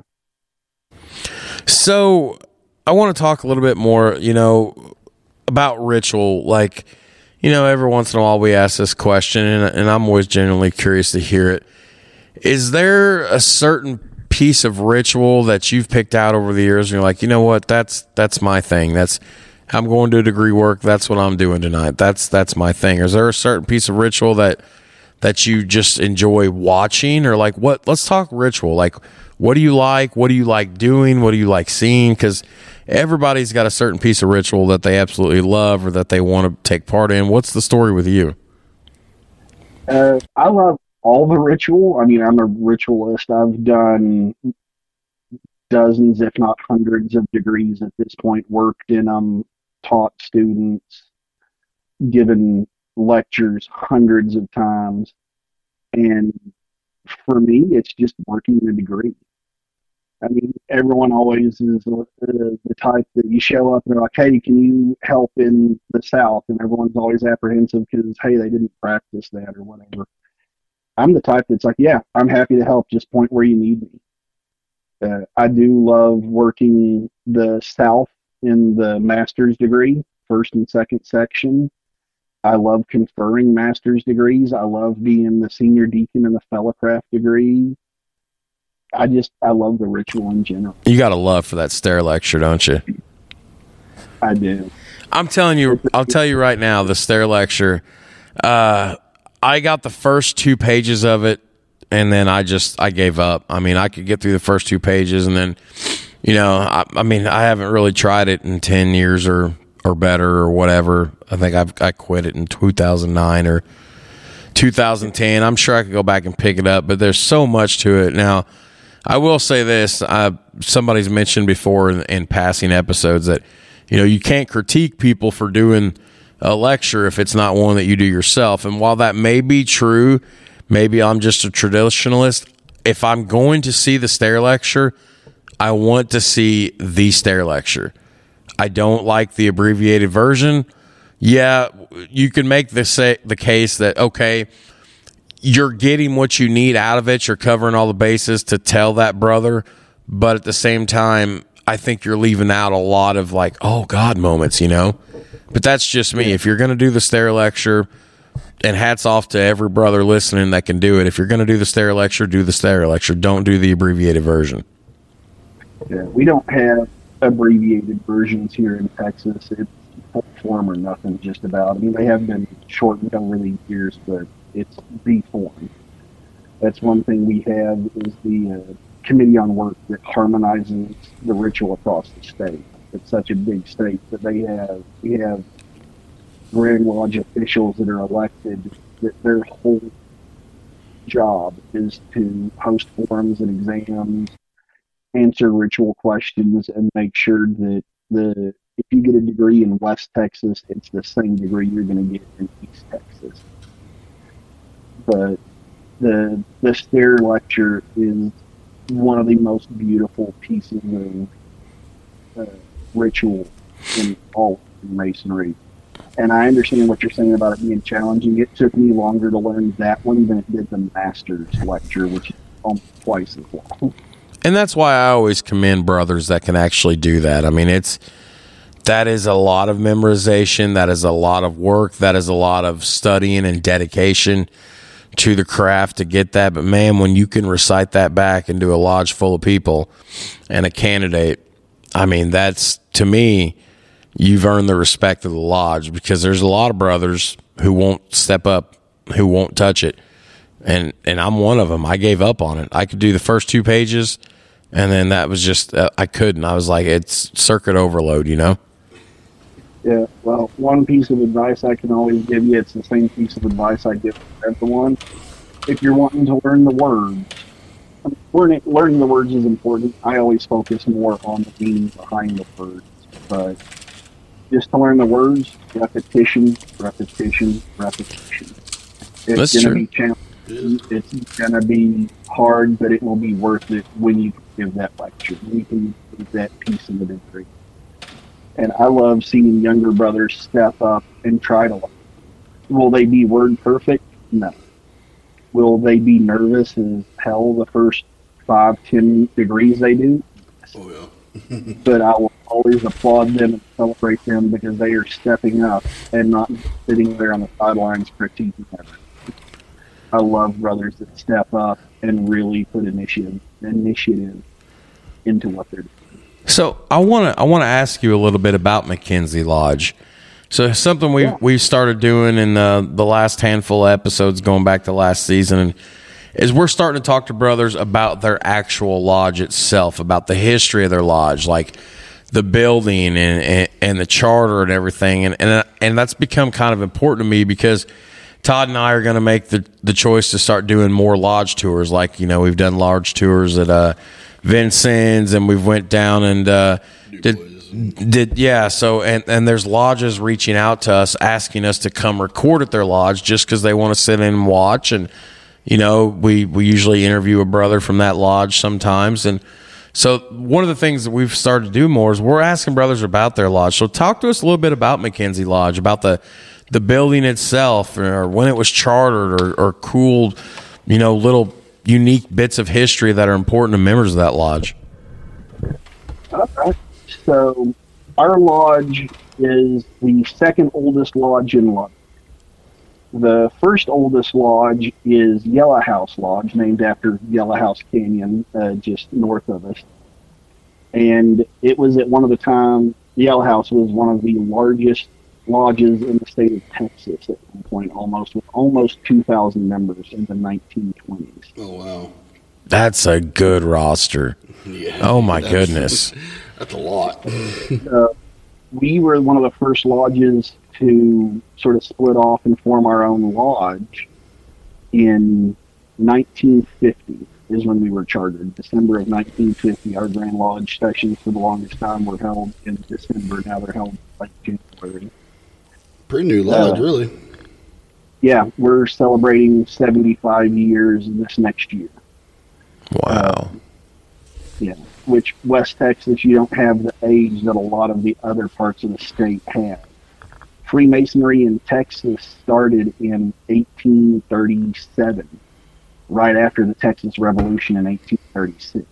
So I want to talk a little bit more, you know, about ritual. Like, you know, every once in a while we ask this question, and, and I'm always genuinely curious to hear it. Is there a certain piece of ritual that you've picked out over the years and you're like, you know what, that's that's my thing. That's I'm going to degree work. That's what I'm doing tonight. That's that's my thing. Is there a certain piece of ritual that that you just enjoy watching, or like what? Let's talk ritual. Like, what do you like? What do you like doing? What do you like seeing? Because everybody's got a certain piece of ritual that they absolutely love or that they want to take part in. What's the story with you? Uh, I love all the ritual. I mean, I'm a ritualist. I've done dozens, if not hundreds, of degrees at this point, worked in them, taught students, given lectures hundreds of times. And for me, it's just working the degree. I mean, everyone always is the, the type that you show up and they're like, hey, can you help in the South? And everyone's always apprehensive because, hey, they didn't practice that or whatever. I'm the type that's like, yeah, I'm happy to help. Just point where you need me. Uh, I do love working the South in the master's degree, first and second section. I love conferring master's degrees. I love being the senior deacon in the fellowcraft degree. I just, I love the ritual in general. You got a love for that stair lecture, don't you? I do. I'm telling you, I'll tell you right now, the stair lecture, uh, I got the first two pages of it, and then I just, I gave up. I mean, I could get through the first two pages, and then, you know, I, I mean, I haven't really tried it in ten years or, or better or whatever. I think I've, I quit it in two thousand nine or two thousand ten. I'm sure I could go back and pick it up, but there's so much to it. Now, I will say this. Uh, somebody's mentioned before in, in passing episodes that, you know, you can't critique people for doing a lecture if it's not one that you do yourself. And while that may be true, maybe I'm just a traditionalist. If I'm going to see the stair lecture, I want to see the stair lecture. I don't like the abbreviated version. Yeah, you can make the say, the case that, okay, you're getting what you need out of it. You're covering all the bases to tell that brother, but at the same time, I think you're leaving out a lot of like, oh God moments, you know. But that's just me. If you're going to do the Stair Lecture, and hats off to every brother listening that can do it. If you're going to do the Stair Lecture, do the Stair Lecture. Don't do the abbreviated version. Yeah, we don't have abbreviated versions here in Texas. It's full form or nothing, just about. I mean, they have been shortened over the years, but it's the form. That's one thing we have is the uh, Committee on Work that harmonizes the ritual across the state. It's such a big state that they have, we have Grand Lodge officials that are elected, that their whole job is to host forums and exams, answer ritual questions, and make sure that the if you get a degree in West Texas, it's the same degree you're going to get in East Texas. But the the Stair Lecture is one of the most beautiful pieces of uh, ritual in all of Masonry. And I understand what you're saying about it being challenging. It took me longer to learn that one than it did the Master's Lecture, which is almost twice as long. And that's why I always commend brothers that can actually do that. I mean, it's that is a lot of memorization. That is a lot of work. That is a lot of studying and dedication to the craft to get that. But, man, when you can recite that back into a lodge full of people and a candidate, I mean, that's, to me, you've earned the respect of the lodge, because there's a lot of brothers who won't step up, who won't touch it. And and I'm one of them. I gave up on it. I could do the first two pages, and then that was just, uh, I couldn't. I was like, it's circuit overload, you know? Yeah, well, one piece of advice I can always give you, it's the same piece of advice I give everyone. If you're wanting to learn the words, learning, learning the words is important. I always focus more on the meaning behind the words, but just to learn the words, repetition, repetition, repetition. It's That's gonna true. be challenging. It's gonna be hard, but it will be worth it when you give that lecture. When you can give that piece of the degree. And I love seeing younger brothers step up and try to learn. Will they be word perfect? No. Will they be nervous as hell the first five, ten degrees they do? Oh, yeah. But I will always applaud them and celebrate them because they are stepping up and not sitting there on the sidelines critiquing everything. I love brothers that step up and really put initiative initiative into what they're doing. So I want to I want to ask you a little bit about Mackenzie Lodge. So something we Yeah. we started doing in uh, the last handful of episodes going back to last season, and is we're starting to talk to brothers about their actual lodge itself, about the history of their lodge, like the building and and, and the charter and everything, and and and that's become kind of important to me because Todd and I are going to make the the choice to start doing more lodge tours. Like, you know, we've done lodge tours at uh, Vincent's, and we've went down and uh, did did yeah. So and and there's lodges reaching out to us asking us to come record at their lodge just because they want to sit in and watch. And you know, we we usually interview a brother from that lodge sometimes. And so one of the things that we've started to do more is we're asking brothers about their lodge. So talk to us a little bit about Mackenzie Lodge, about the the building itself, or when it was chartered, or, or cool, you know, little unique bits of history that are important to members of that lodge. Okay. So our lodge is the second oldest lodge in London. The first oldest lodge is Yellow House Lodge, named after Yellow House Canyon, uh, just north of us. And it was at one of the time, Yellow House was one of the largest lodges in the state of Texas at one point, almost with almost two thousand members in the nineteen twenties. Oh, wow. That's a good roster. Yeah. Oh, my That's- goodness. That's a lot. Uh, we were one of the first lodges to sort of split off and form our own lodge in nineteen fifty is when we were chartered. December of nineteen fifty, our Grand Lodge sessions for the longest time were held in December. Now they're held like January. Pretty new lodge, Uh, really. Yeah, we're celebrating seventy-five years this next year. Wow. Yeah, which West Texas, you don't have the age that a lot of the other parts of the state have Freemasonry in Texas started in eighteen thirty-seven, right after the Texas Revolution in eighteen thirty-six.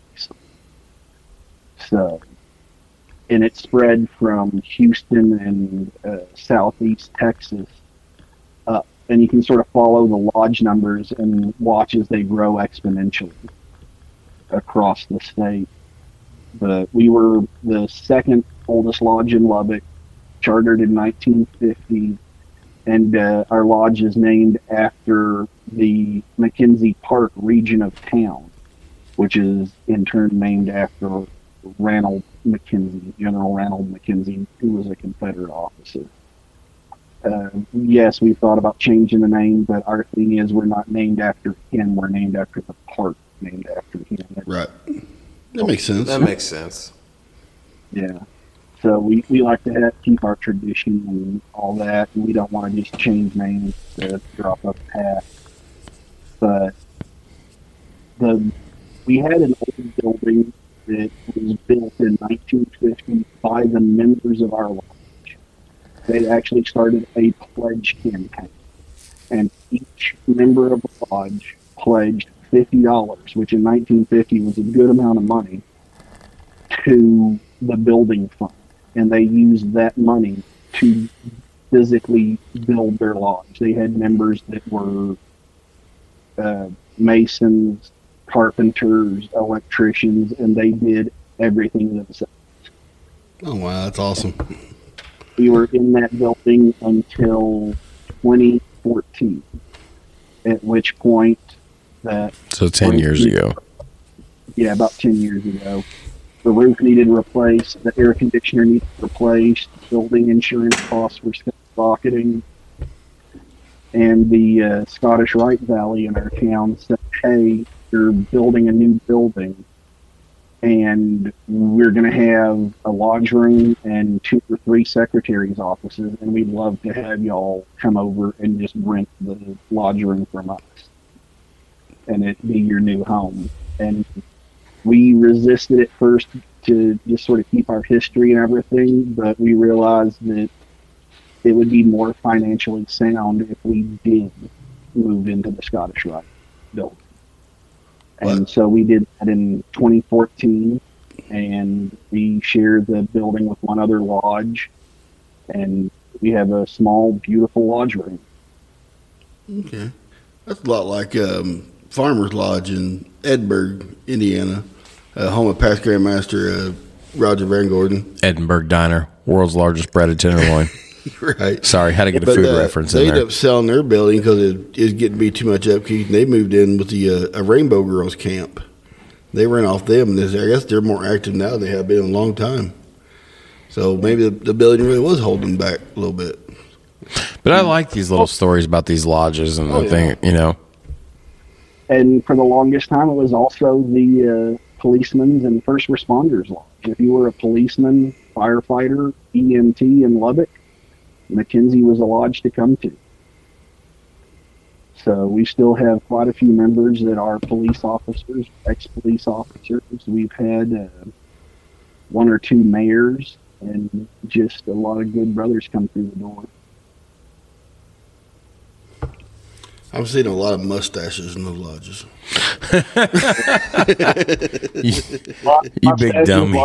So, and it spread from Houston and uh, southeast Texas up. And you can sort of follow the lodge numbers and watch as they grow exponentially across the state. But we were the second oldest lodge in Lubbock, chartered in nineteen fifty, and uh, our lodge is named after the McKenzie Park region of town, which is in turn named after Ranald McKenzie, General Ranald McKenzie, who was a Confederate officer. Uh, yes, we thought about changing the name, but our thing is we're not named after him, we're named after the park named after him. Right. That makes sense. That makes sense. Yeah. So we, we like to have, keep our tradition and all that, and we don't want to just change names to drop up past. But the we had an old building that was built in nineteen fifty by the members of our lodge. They actually started a pledge campaign, and each member of the lodge pledged fifty dollars, which in nineteen fifty was a good amount of money, to the building fund. And they used that money to physically build their lodge. They had members that were uh, masons, carpenters, electricians, and they did everything themselves. Oh, wow, that's awesome. We were in that building until twenty fourteen, at which point that... So ten years ago. Yeah, about ten years ago. The roof needed replaced, the air conditioner needed replaced, building insurance costs were skyrocketing, and the uh, Scottish Rite Valley in our town said, hey, you're building a new building, and we're going to have a lodge room and two or three secretaries' offices, and we'd love to have y'all come over and just rent the lodge room from us, and it be your new home. And we resisted at first to just sort of keep our history and everything, but we realized that it would be more financially sound if we did move into the Scottish Rite building. And What? so we did that in twenty fourteen, and we shared the building with one other lodge, and we have a small, beautiful lodge room. Okay. That's a lot like um, Farmer's Lodge in Edinburgh, Indiana, uh, home of past Grandmaster uh, Roger Van Gordon. Edinburgh Diner, world's largest breaded tenderloin. Right. Sorry, had to get a But, food uh, reference they in ended there. up selling their building because it is getting to be too much upkeep. And they moved in with the uh, a Rainbow Girls camp. They ran off them. And I guess they're more active now than they have been in a long time. So maybe the, the building really was holding back a little bit. But I like these little stories about these lodges and Oh, the thing, you know. And for the longest time, it was also the uh, policemen's and first responders lodge. If you were a policeman, firefighter, E M T in Lubbock, McKenzie was a lodge to come to. So we still have quite a few members that are police officers, ex-police officers. We've had uh, one or two mayors, and just a lot of good brothers come through the door. I'm seeing a lot of mustaches in those lodges. you, you big dummy.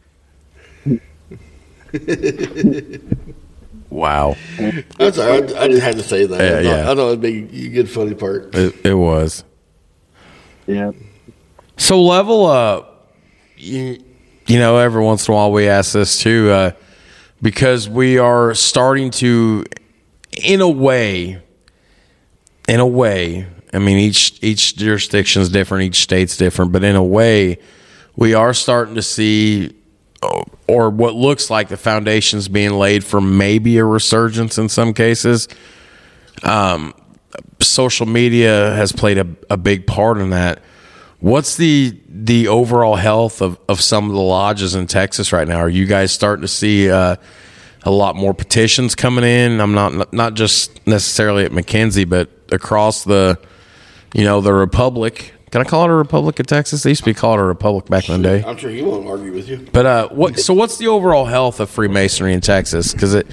Wow. That's all right. I just had to say that. Yeah, I, thought, yeah. I thought it'd be a good, funny part. It, it was. Yeah. So level up. You, you know, every once in a while we ask this too, uh, because we are starting to, in a way, in a way, I mean, each each jurisdiction is different, each state's different, but in a way, we are starting to see, or what looks like the foundations being laid for maybe a resurgence in some cases. Um, social media has played a, a big part in that. What's the the overall health of, of some of the lodges in Texas right now? Are you guys starting to see uh, a lot more petitions coming in? I'm not not just necessarily at McKenzie, but across the, you know, the Republic. Can I call it a Republic of Texas? They used to be called a Republic back in the day. I'm sure he won't argue with you. But uh, what? So what's the overall health of Freemasonry in Texas? Because it,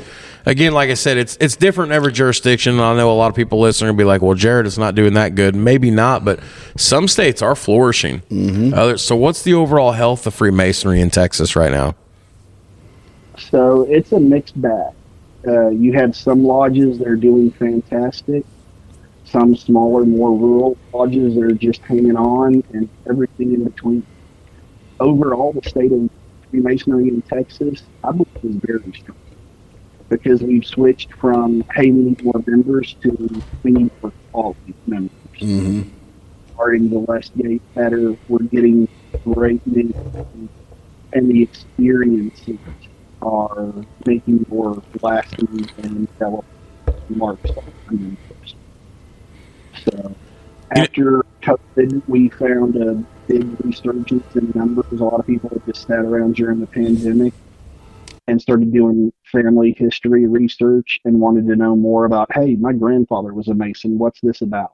again, like I said, it's it's different in every jurisdiction. I know a lot of people listening will be like, well, Jared is not doing that good. Maybe not, but some states are flourishing. Mm-hmm. Other, so what's the overall health of Freemasonry in Texas right now? So it's a mixed bag. Uh, you have some lodges that are doing fantastic, some smaller, more rural lodges that are just hanging on, and everything in between. Overall, the state of Freemasonry in Texas, I believe, is very strong because we've switched from, hey, we need more members to we need more quality members. Mm-hmm. Starting the West Gate better, we're getting great news, and the experiences are making more lasting and developed marks on members. So after COVID, we found a big resurgence in numbers. A lot of people had just sat around during the pandemic and started doing family history research and wanted to know more about, hey, my grandfather was a Mason. What's this about?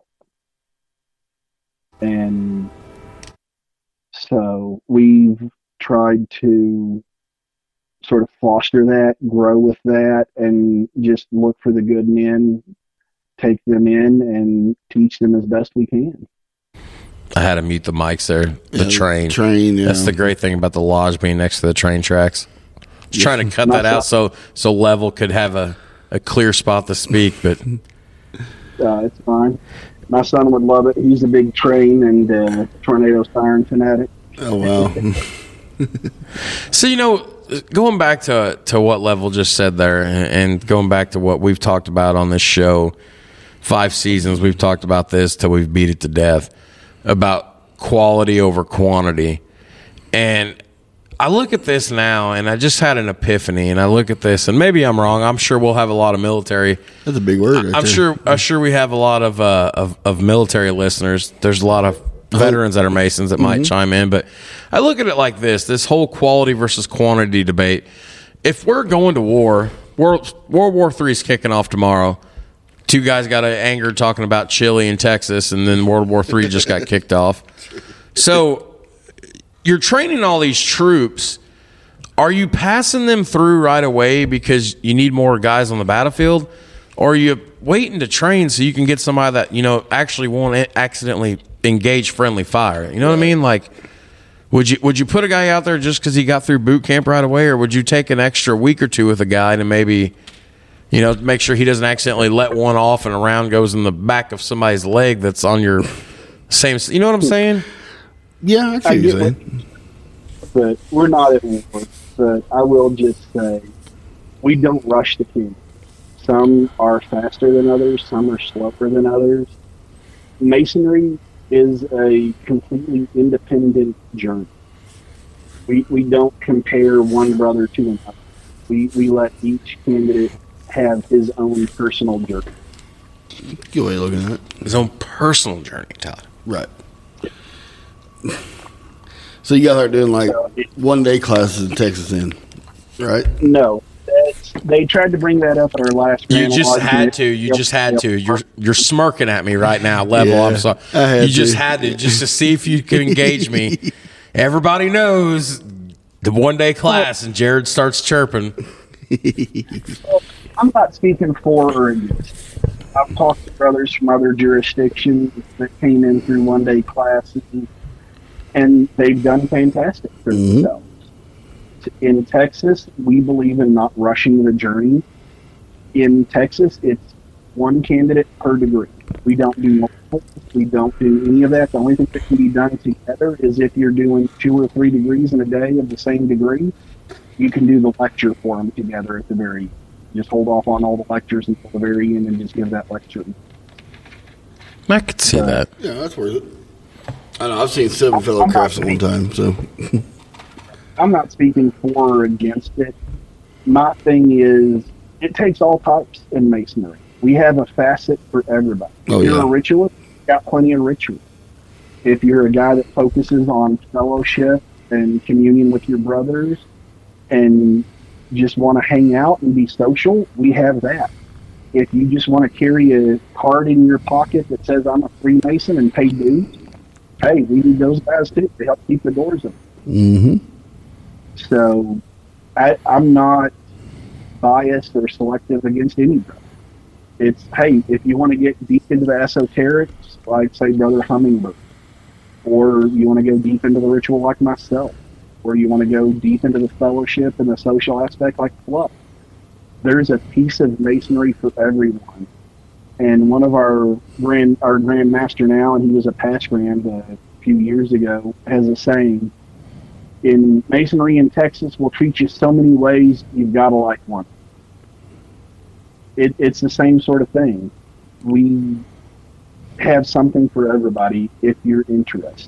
And so we've tried to sort of foster that, grow with that, and just look for the good men, take them in, and teach them as best we can. I had to mute the mics there. The yeah, train. Train, yeah. That's the great thing about the lodge being next to the train tracks. I was yeah. trying to cut that out so so Level could have a, a clear spot to speak, but uh, it's fine. My son would love it. He's a big train and uh, tornado siren fanatic. Oh, wow. So, you know, going back to to what Level just said there, and going back to what we've talked about on this show, five seasons, we've talked about this till we've beat it to death, about quality over quantity. And I look at this now, and I just had an epiphany, and I look at this, and maybe I'm wrong. I'm sure we'll have a lot of military. That's a big word. Right I'm there. sure. I'm sure we have a lot of uh, of, of military listeners. There's a lot of veterans that are Masons that might mm-hmm. chime in, but I look at it like this: this whole quality versus quantity debate. If we're going to war, World World War Three is kicking off tomorrow. Two guys got anger talking about Chile and Texas, and then World War Three just got kicked off. So you're training all these troops. Are you passing them through right away because you need more guys on the battlefield? Or are you waiting to train so you can get somebody that, you know, actually won't accidentally engage friendly fire? You know what I mean? Like, would you would you put a guy out there just because he got through boot camp right away? Or would you take an extra week or two with a guy to maybe, you know, make sure he doesn't accidentally let one off and a round goes in the back of somebody's leg that's on your same, you know what I'm saying? Yeah, I see what you're saying. But we're not at war. But I will just say, we don't rush the kids. Some are faster than others. Some are slower than others. Masonry is a completely independent journey. We we don't compare one brother to another. We we let each candidate have his own personal journey. Good way of looking at it. His own personal journey, Todd. Right. So you guys are doing like so it, one day classes in Texas, then, right? No, that's, they tried to bring that up at our last. You just had to. You just had to. You're you're smirking at me right now, Level. Yeah, I'm sorry. You just to. had to just to see if you could engage me. Everybody knows the one day class, and Jared starts chirping. Well, I'm not speaking for or against. I've talked to brothers from other jurisdictions that came in through one day classes, and they've done fantastic for mm-hmm. themselves. In Texas, we believe in not rushing the journey. In Texas, it's one candidate per degree. We don't do multiple. We don't do any of that. The only thing that can be done together is if you're doing two or three degrees in a day of the same degree, you can do the lecture for them together at the very end. Just hold off on all the lectures until the very end and just give that lecture. I could see uh, that. Yeah, that's worth it. I know, I've seen seven fellow crafts at one time, so. I'm not speaking for or against it. My thing is, it takes all types in Masonry. We have a facet for everybody. Oh, if you're yeah. a ritualist, you've got plenty of rituals. If you're a guy that focuses on fellowship and communion with your brothers and just want to hang out and be social, we have that. If you just want to carry a card in your pocket that says I'm a Freemason and pay dues, hey, we need those guys too to help keep the doors open. Mm-hmm. So I, I'm not biased or selective against anybody. It's, hey, if you want to get deep into the esoterics, like, say, Brother Hummingbird, or you want to go deep into the ritual like myself, or you want to go deep into the fellowship and the social aspect like Fluff, there's a piece of Masonry for everyone. And one of our grand, our Grand Master now, and he was a past Grand a few years ago, has a saying, in Masonry in Texas, we'll treat you so many ways, you've got to like one. It, it's the same sort of thing. We have something for everybody if you're interested.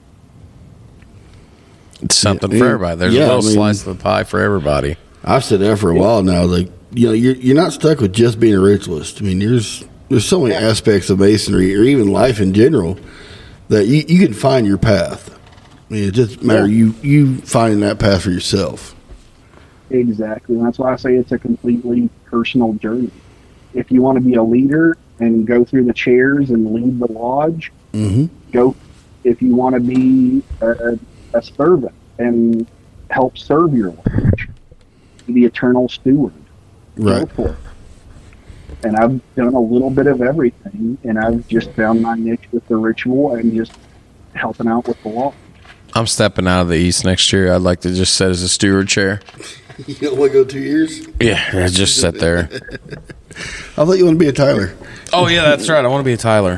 It's something Yeah, for everybody. There's yeah, a little I mean- slice of the pie for everybody. I've said that for a while now. Like, you know, you're you're not stuck with just being a ritualist. I mean, there's there's so many aspects of Masonry or even life in general that you, you can find your path. I mean, it just matter Yeah. you you finding that path for yourself. Exactly. And that's why I say it's a completely personal journey. If you want to be a leader and go through the chairs and lead the lodge, Mm-hmm. go. If you want to be a, a servant and help serve your lodge, be the eternal steward, Right. go for it. And I've done a little bit of everything, and I've just found my niche with the ritual and just helping out with the law. I'm stepping out of the East next year. I'd like to just sit as a steward chair. You don't want to go two years? Yeah, just sit there. I thought you want to be a Tyler, Oh, yeah, that's right. I want to be a Tyler.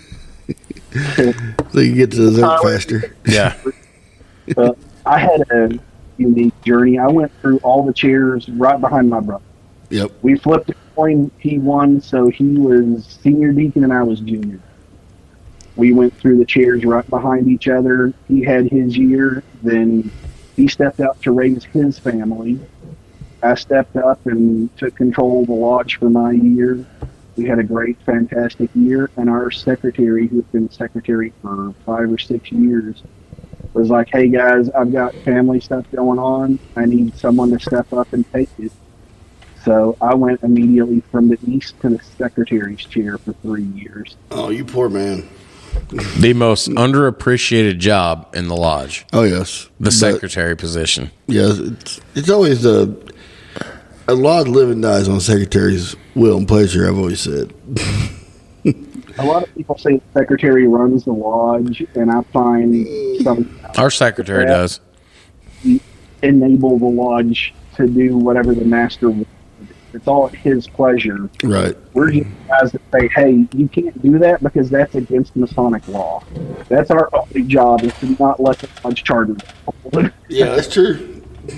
so you can get to the dessert faster. Yeah. But I had a unique journey. I went through all the chairs right behind my brother. Yep. We flipped a coin. He won, so he was senior deacon and I was junior. We went through the chairs right behind each other. He had his year. Then he stepped out to raise his family. I stepped up and took control of the lodge for my year. We had a great, fantastic year. And our secretary, who's been secretary for five or six years, was like, hey, guys, I've got family stuff going on. I need someone to step up and take it. So I went immediately from the east to the secretary's chair for three years. Oh, you poor man. The most underappreciated job in the lodge, Oh, yes. the But- secretary position. Yeah, it's, it's always a, a lot of living dies on secretary's will and pleasure, I've always said. A lot of people say the secretary runs the lodge, and I find some Our secretary does. enable the lodge to do whatever the master wants. It's all at his pleasure. Right. We're just guys that say, hey, you can't do that because that's against Masonic law. That's our only job, is to not let the lodge charter. Yeah, that's true.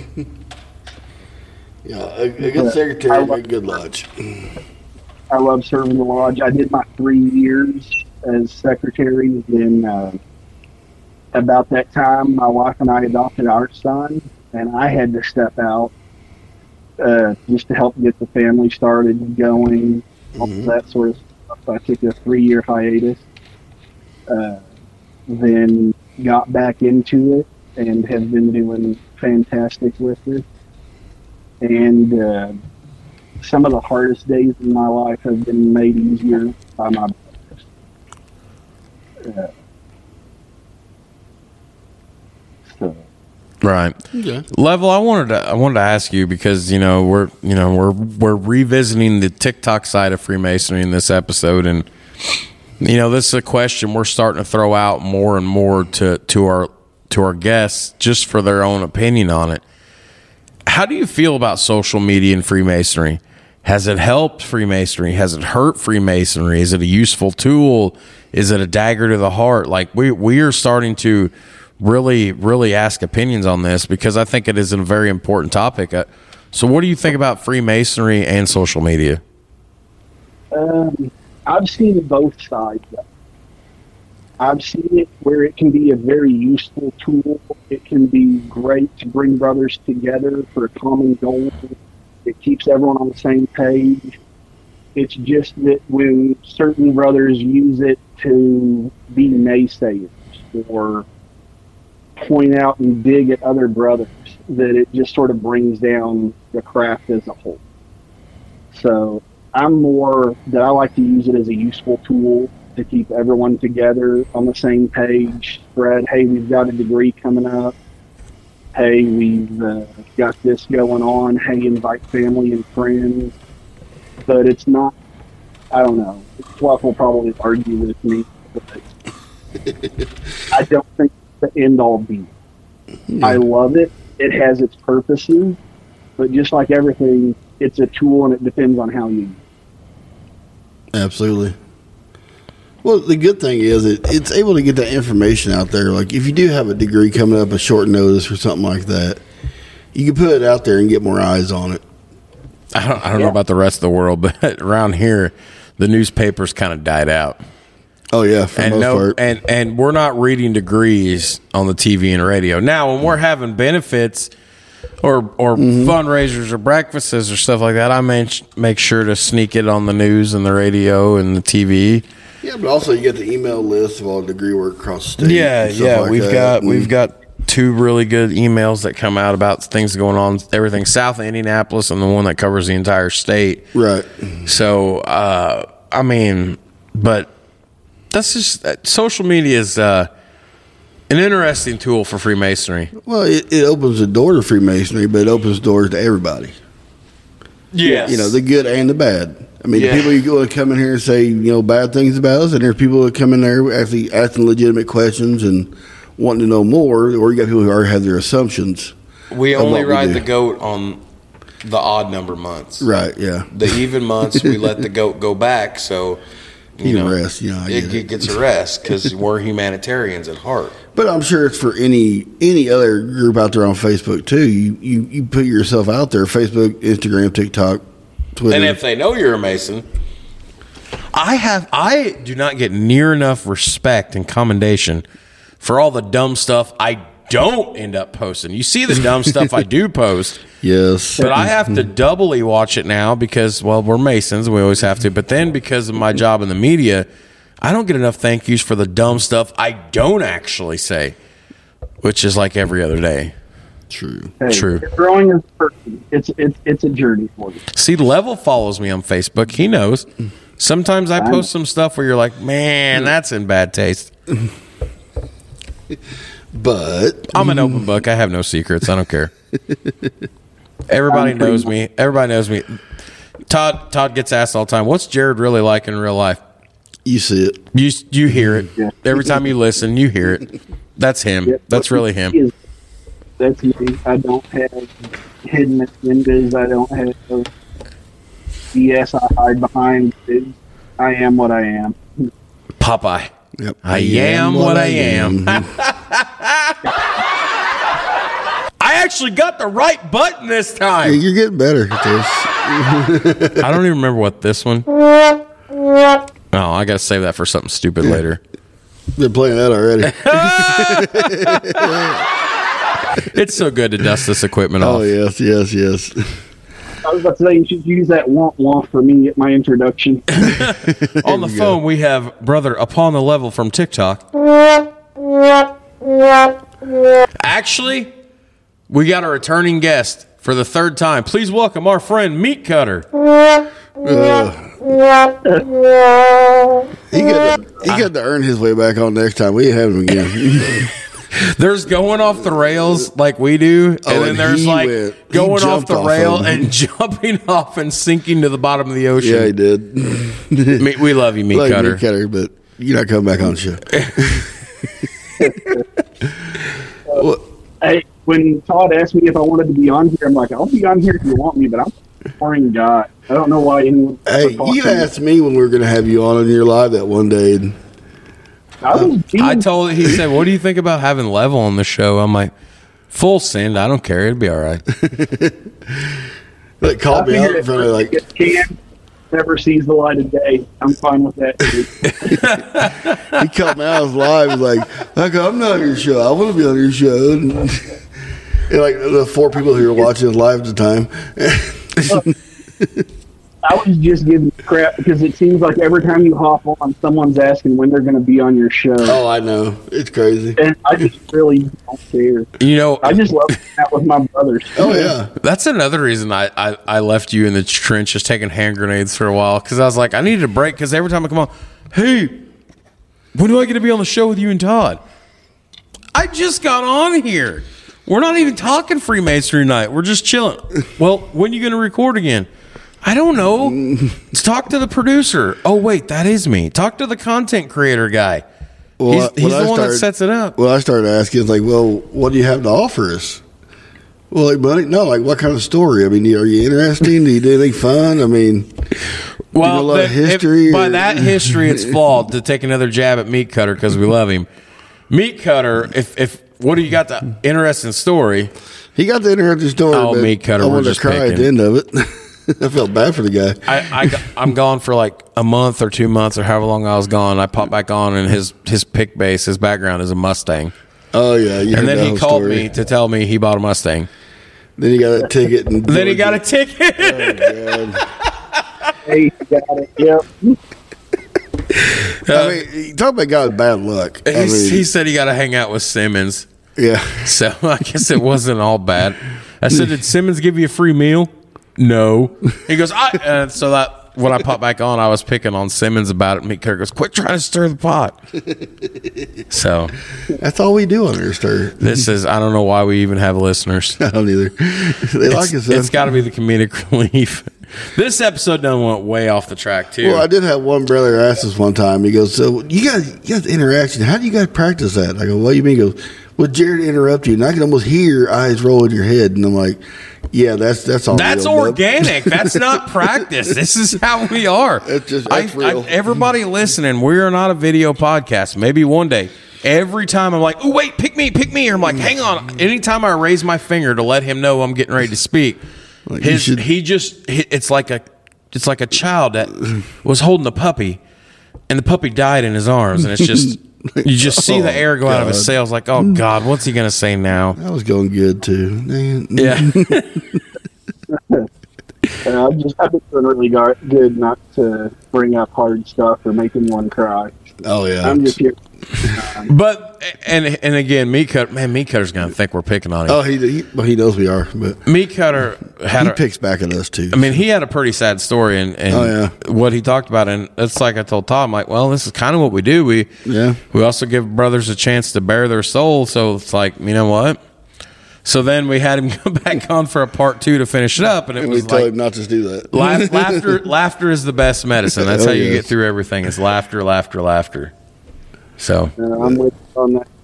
Yeah, a, a good secretary make a good lodge. I love serving the lodge. I did my three years as secretary. Then uh, about that time, my wife and I adopted our son, and I had to step out uh, just to help get the family started and going, all Mhm. that sort of stuff. So I took a three-year hiatus, uh, then got back into it, and have been doing fantastic with it. And uh, some of the hardest days in my life have been made easier by my brothers. Uh, so, Right. Yeah. Level, I wanted to I wanted to ask you because you know we're you know we're we're revisiting the TikTok side of Freemasonry in this episode, and you know this is a question we're starting to throw out more and more to to our to our guests just for their own opinion on it. How do you feel about social media and Freemasonry? Has it helped Freemasonry? Has it hurt Freemasonry? Is it a useful tool? Is it a dagger to the heart? Like we we are starting to really, really ask opinions on this because I think it is a very important topic. Uh, so what do you think about Freemasonry and social media? um, I've seen both sides of it. I've seen it where it can be a very useful tool. It can be great to bring brothers together for a common goal. It keeps everyone on the same page. It's just that when certain brothers use it to be naysayers or point out and dig at other brothers, that it just sort of brings down the craft as a whole. So I'm more that I like to use it as a useful tool to keep everyone together on the same page, spread, hey, we've got a degree coming up. hey, we've uh, got this going on. Hey, invite family and friends. But it's not, I don't know. Fluff will probably argue with me, but I don't think it's the end-all be. Yeah. I love it. It has its purposes, but just like everything, it's a tool and it depends on how you use it. Absolutely. Well, the good thing is it, it's able to get that information out there. Like if you do have a degree coming up, a short notice or something like that, you can put it out there and get more eyes on it. I don't, I don't yeah. know about the rest of the world, but around here, the newspapers kind of died out. Oh yeah, for the and most no, part. and and we're not reading degrees on the T V and radio now. When we're having benefits or or mm-hmm. fundraisers or breakfasts or stuff like that, I make make sure to sneak it on the news and the radio and the T V. Yeah, but also you get the email list of all the degree work across the state. Yeah, yeah, like we've that. got and we've got two really good emails that come out about things going on, everything south of Indianapolis, and the one that covers the entire state. Right. So, uh, I mean, but that's just uh, social media is uh, an interesting tool for Freemasonry. Well, it, it opens the door to Freemasonry, but it opens doors to everybody. Yes. You know, the good and the bad. I mean, Yeah. the people you go to come in here and say, you know, bad things about us, and there's people that come in there actually asking legitimate questions and wanting to know more, or you got people who already have their assumptions. We of only what we ride do. the goat on the odd number months. Right, yeah. The even months, we let the goat go back, so you You can know, rest, you know, I it, get it it. gets a rest because we're humanitarians at heart. But I'm sure it's for any any other group out there on Facebook, too. You, you, you put yourself out there, Facebook, Instagram, TikTok, Twitter. And if they know you're a Mason, I have I do not get near enough respect and commendation for all the dumb stuff I don't end up posting. You see the dumb stuff I do post, yes. but I have to doubly watch it now because, well, we're Masons. We always have to. But then because of my job in the media, I don't get enough thank yous for the dumb stuff I don't actually say, which is like every other day. True. Hey, True. Growing as a person, it's, it's, it's a journey for you. See, Level follows me on Facebook. He knows. Sometimes I post some stuff where you're like, man, that's in bad taste. But I'm an open book. I have no secrets. I don't care. Everybody knows me. Everybody knows me. Todd Todd gets asked all the time, what's Jared really like in real life? you see it. You you hear it. Yeah. Every time you listen, you hear it. That's him. Yeah, That's really him. is- That's me. I don't have hidden agendas. I don't have B S I hide behind. It, I am what I am. Popeye. Yep. I am what I am. I actually got the right button this Yeah, time. you're getting better at this. I don't even remember what this one. Oh, I got to save that for something stupid later. Been playing that already. It's so good to dust this equipment off. Oh, yes, yes, yes. I was about to say you should use that womp womp for me at my introduction. On the we phone, go. we have brother Upon the Level from TikTok. Actually, we got a returning guest for the third time. Please welcome our friend Meat Cutter. Uh, he got to, he got to earn his way back on next time. We have him again. There's going off the rails like we do, and Oh, then and there's he like went- he going off jumped the off rail of him. and jumping off and sinking to the bottom of the ocean. Yeah, he did. Meat, we love you, Meat Like Cutter. Meat Cutter, but you're not coming back on the show. Well, Hey, when Todd asked me if I wanted to be on here, I'm like, I'll be on here if you want me, but I'm a boring guy. I don't know why anyone. hey, you asked me when we were going to have you on in your live that one day. And I was being, I told he said, "What do you think about having Level on the show?" I'm like, "Full send. I don't care. It'd be all right." like, called I me out figured in front of like, it can never sees the light of day. I'm fine with that. Too. he called me out. I was live. He was like, "How come I'm not on your show? I want to be on your show." And, and like the four people who were watching us live at the time. I was just giving crap because it seems like every time you hop on, someone's asking when they're going to be on your show. Oh, I know. It's crazy. And I just really don't care. You know, I just love hanging out with my brothers. Oh, yeah. that's another reason I, I, I left you in the trench just taking hand grenades for a while, because I was like, I needed a break, because every time I come on, hey, when do I get to be on the show with you and Todd? I just got on here. We're not even talking Freemasonry night. We're just chilling. Well, when are you going to record again? I don't know. Let's talk to the producer. Oh, wait, that is me. Talk to the content creator guy. Well, he's he's the I one started, that sets it up. Well, I started asking, like, well, what do you have to offer us? Well, like, buddy, no, like, what kind of story? I mean, are you interesting? Do you do anything fun? I mean, well, you know, a lot the, of history. if, by or- that history, it's flawed to take another jab at Meat Cutter because we love him. Meat Cutter, if if what do you got the interesting story? He got the interesting story. Oh, but Meat Cutter, I we're wanted just to cry picking. at the end of it. I felt bad for the guy. I, I I'm gone for like a month or two months or however long I was gone. I pop back on and his his pick base, his background is a Mustang. Oh yeah, you And heard then that he whole called story. me to tell me he bought a Mustang. Then he got a ticket, and Then he got a ticket. Oh, God. Hey, you got it. Yep. I mean, you talk about guy with bad luck. I He's- mean, he said he got to hang out with Simmons. yeah. So I guess it wasn't all bad. I said, did Simmons give you a free meal? No. He goes, I. And so that when I popped back on, I was picking on Simmons about it. Meat Cutter goes, quit trying to stir the pot. So That's all we do on here, stir. this is, I don't know why we even have listeners. I don't either. They like It's, us. it's got to be the comedic relief. This episode done went way off the track too. Well, I did have one brother ask us one time. He goes, "So you got you got interaction? How do you guys practice that?" I go, "What do you mean?" He goes, "Well, Jared interrupt you, and I can almost hear your eyes roll in your head." And I'm like, "Yeah, that's that's all. That's real, bub." organic. That's not practice. This is how we are. It's just- I- that's I- real. everybody listening, we are not a video podcast. Maybe one day. Every time I'm like, oh, wait, pick me, pick me. Or I'm like, hang on. Anytime I raise my finger to let him know I'm getting ready to speak, Like, you his, should- he just, he- it's like a, it's like a child that was holding a puppy and the puppy died in his arms. And it's just, you just see the air go out of his God. sails like, oh God, what's he going to say now? That was going good too. Man. Yeah. Uh, I'm just I've been doing really gar- good not to bring up hard stuff or make anyone cry. Oh yeah. I'm just here. But and and again, Meat Cutter, man, Meat Cutter's gonna think we're picking on him. Oh, he, he well, he knows we are, but Meat Cutter had he a, picks back at us too. I mean, he had a pretty sad story, and, and Oh, yeah. what he talked about, and it's like I told Todd, I'm like, well, this is kind of what we do. We Yeah. we also give brothers a chance to bare their soul. So it's like, you know what? So then we had him come back on for a part two to finish it up, and it and we was told like him not to do that. laugh, laughter. Laughter is the best medicine. That's Oh, how you yes. get through everything. Is laughter, laughter, laughter. So. Uh, I'm with you on that.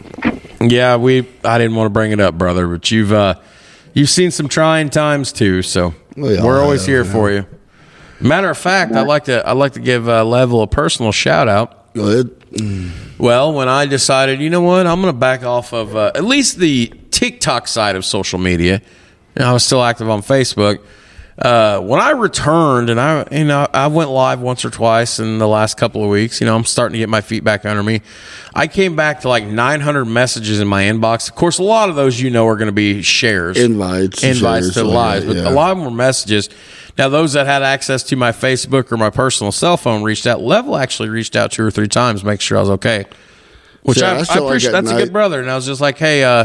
Yeah, we. I didn't want to bring it up, brother, but you've uh, you've seen some trying times too. So We all we're always have, here yeah. for you. Matter of fact, I'd like to. I'd like to give a level a personal shout out. Go ahead. Well, when I decided, you know what, I'm going to back off of uh, at least the TikTok side of social media. And I was still active on Facebook. Uh, when I returned, and I, you know, I went live once or twice in the last couple of weeks. You know, I'm starting to get my feet back under me. I came back to like nine hundred messages in my inbox. Of course, a lot of those, you know, are going to be shares, Invites, invites shares, to the like lives, that, but yeah. a lot of them were messages. Now, those that had access to my Facebook or my personal cell phone reached out. Level actually reached out two or three times, make sure I was okay. Which See, I, I I, still like appreciate. at That's a night- good brother. And I was just like, hey, uh,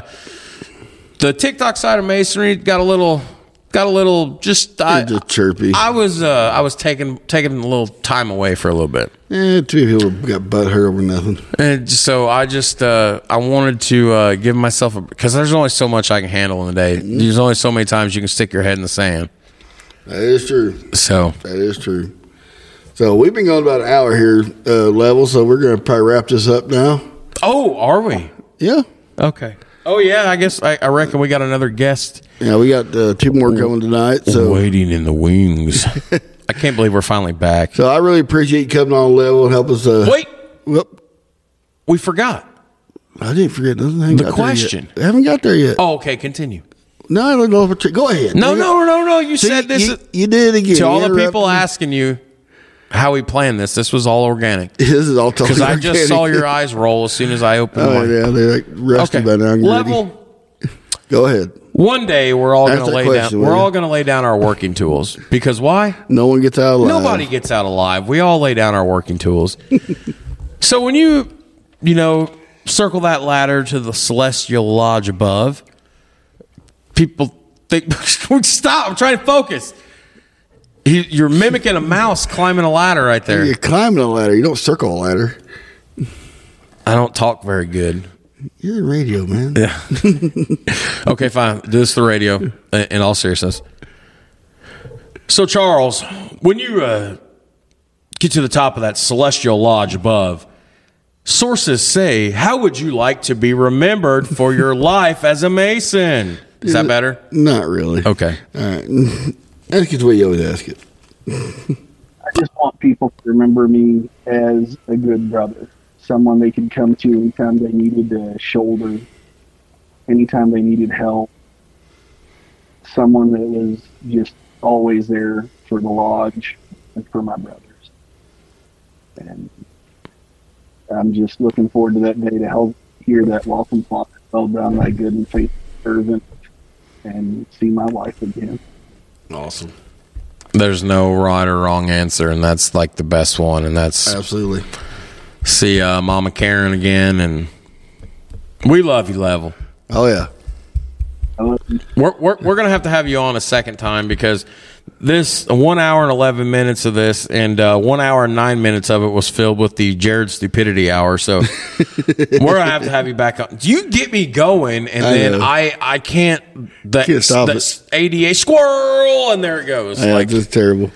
the TikTok side of Masonry got a little, got a little. Just I, You're just chirpy. I was, uh, I was taking taking a little time away for a little bit. Eh, two people got butt hurt over nothing. And so I just uh, I wanted to uh, give myself a because there's only so much I can handle in a day. Mm-hmm. There's only so many times you can stick your head in the sand. That is true. So That is true. So we've been going about an hour here, uh, level. So we're going to probably wrap this up now. oh, are we Yeah. okay? Oh yeah, I guess I, I reckon we got another guest Yeah, we got uh, two more coming tonight. So, waiting in the wings. I can't believe we're finally back. so I really appreciate you coming on level and help us. Uh, Wait, Whoop. we forgot. I didn't forget nothing. I ain't The got there question. yet. I haven't got there yet. Oh, okay, continue. No, I don't know if it's, go ahead. No, You- no, no, no. You See, said this you, is- you did again. to all You the people interrupted me. asking you how we planned this. This was all organic This is all totally because I just organic. saw your eyes roll as soon as I opened. Oh mine. yeah, they're like rusty Okay. by now. I'm ready. Level. Go ahead. One day we're all Ask going to that lay question, down. will We're you? all going to lay down our working tools because why? No one gets out alive. Nobody gets out alive. We all lay down our working tools. So when you, you know, circle that ladder to the celestial lodge above, people think, stop, I'm trying to focus. You- You're mimicking a mouse climbing a ladder right there. You're climbing a ladder. You don't circle a ladder. I don't talk very good. You're in radio, man. Yeah. Okay, fine. Do this to the radio. In all seriousness. So, Charles, when you uh, get to the top of that celestial lodge above, sources say, how would you like to be remembered for your life as a Mason? Is that better? Not really. Okay. All right. Ask it the way you always ask it. I just want people to remember me as a good brother, someone they could come to anytime they needed a shoulder, anytime they needed help, someone that was just always there for the lodge and for my brothers. And I'm just looking forward to that day to help hear that welcome clock. Well done, my good and faithful servant, and see my wife again. Awesome. There's no right or wrong answer, and that's like the best one. And that's Absolutely. see uh, Mama Karen again, and we love you, Level. Oh, yeah. I love you. We're we're, we're gonna have to have you on a second time because this one hour and eleven minutes of this, and uh, one hour and nine minutes of it was filled with the Jared Stupidity Hour. So we're gonna have to have you back on. You get me going, and I then know. I I can't. That, Can't stop that it. A D A squirrel, and there it goes. Yeah, like just terrible.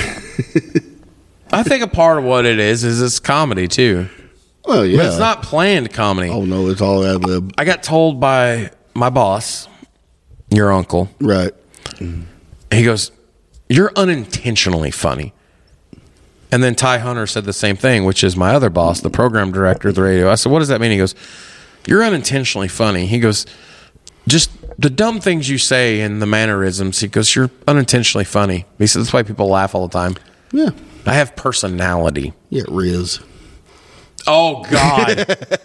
I think a part of what it is is it's comedy too, Well, yeah. but it's not planned comedy. Oh, no, it's all ad lib. I got told by my boss, your uncle. Right. He goes, "You're unintentionally funny." And then Ty Hunter said the same thing, which is my other boss, the program director of the radio. I said, "What does that mean?" He goes, "You're unintentionally funny." He goes, "Just the dumb things you say and the mannerisms." He goes, "You're unintentionally funny." He said, "That's why people laugh all the time." Yeah. I have personality. Yeah, Riz. Oh, God.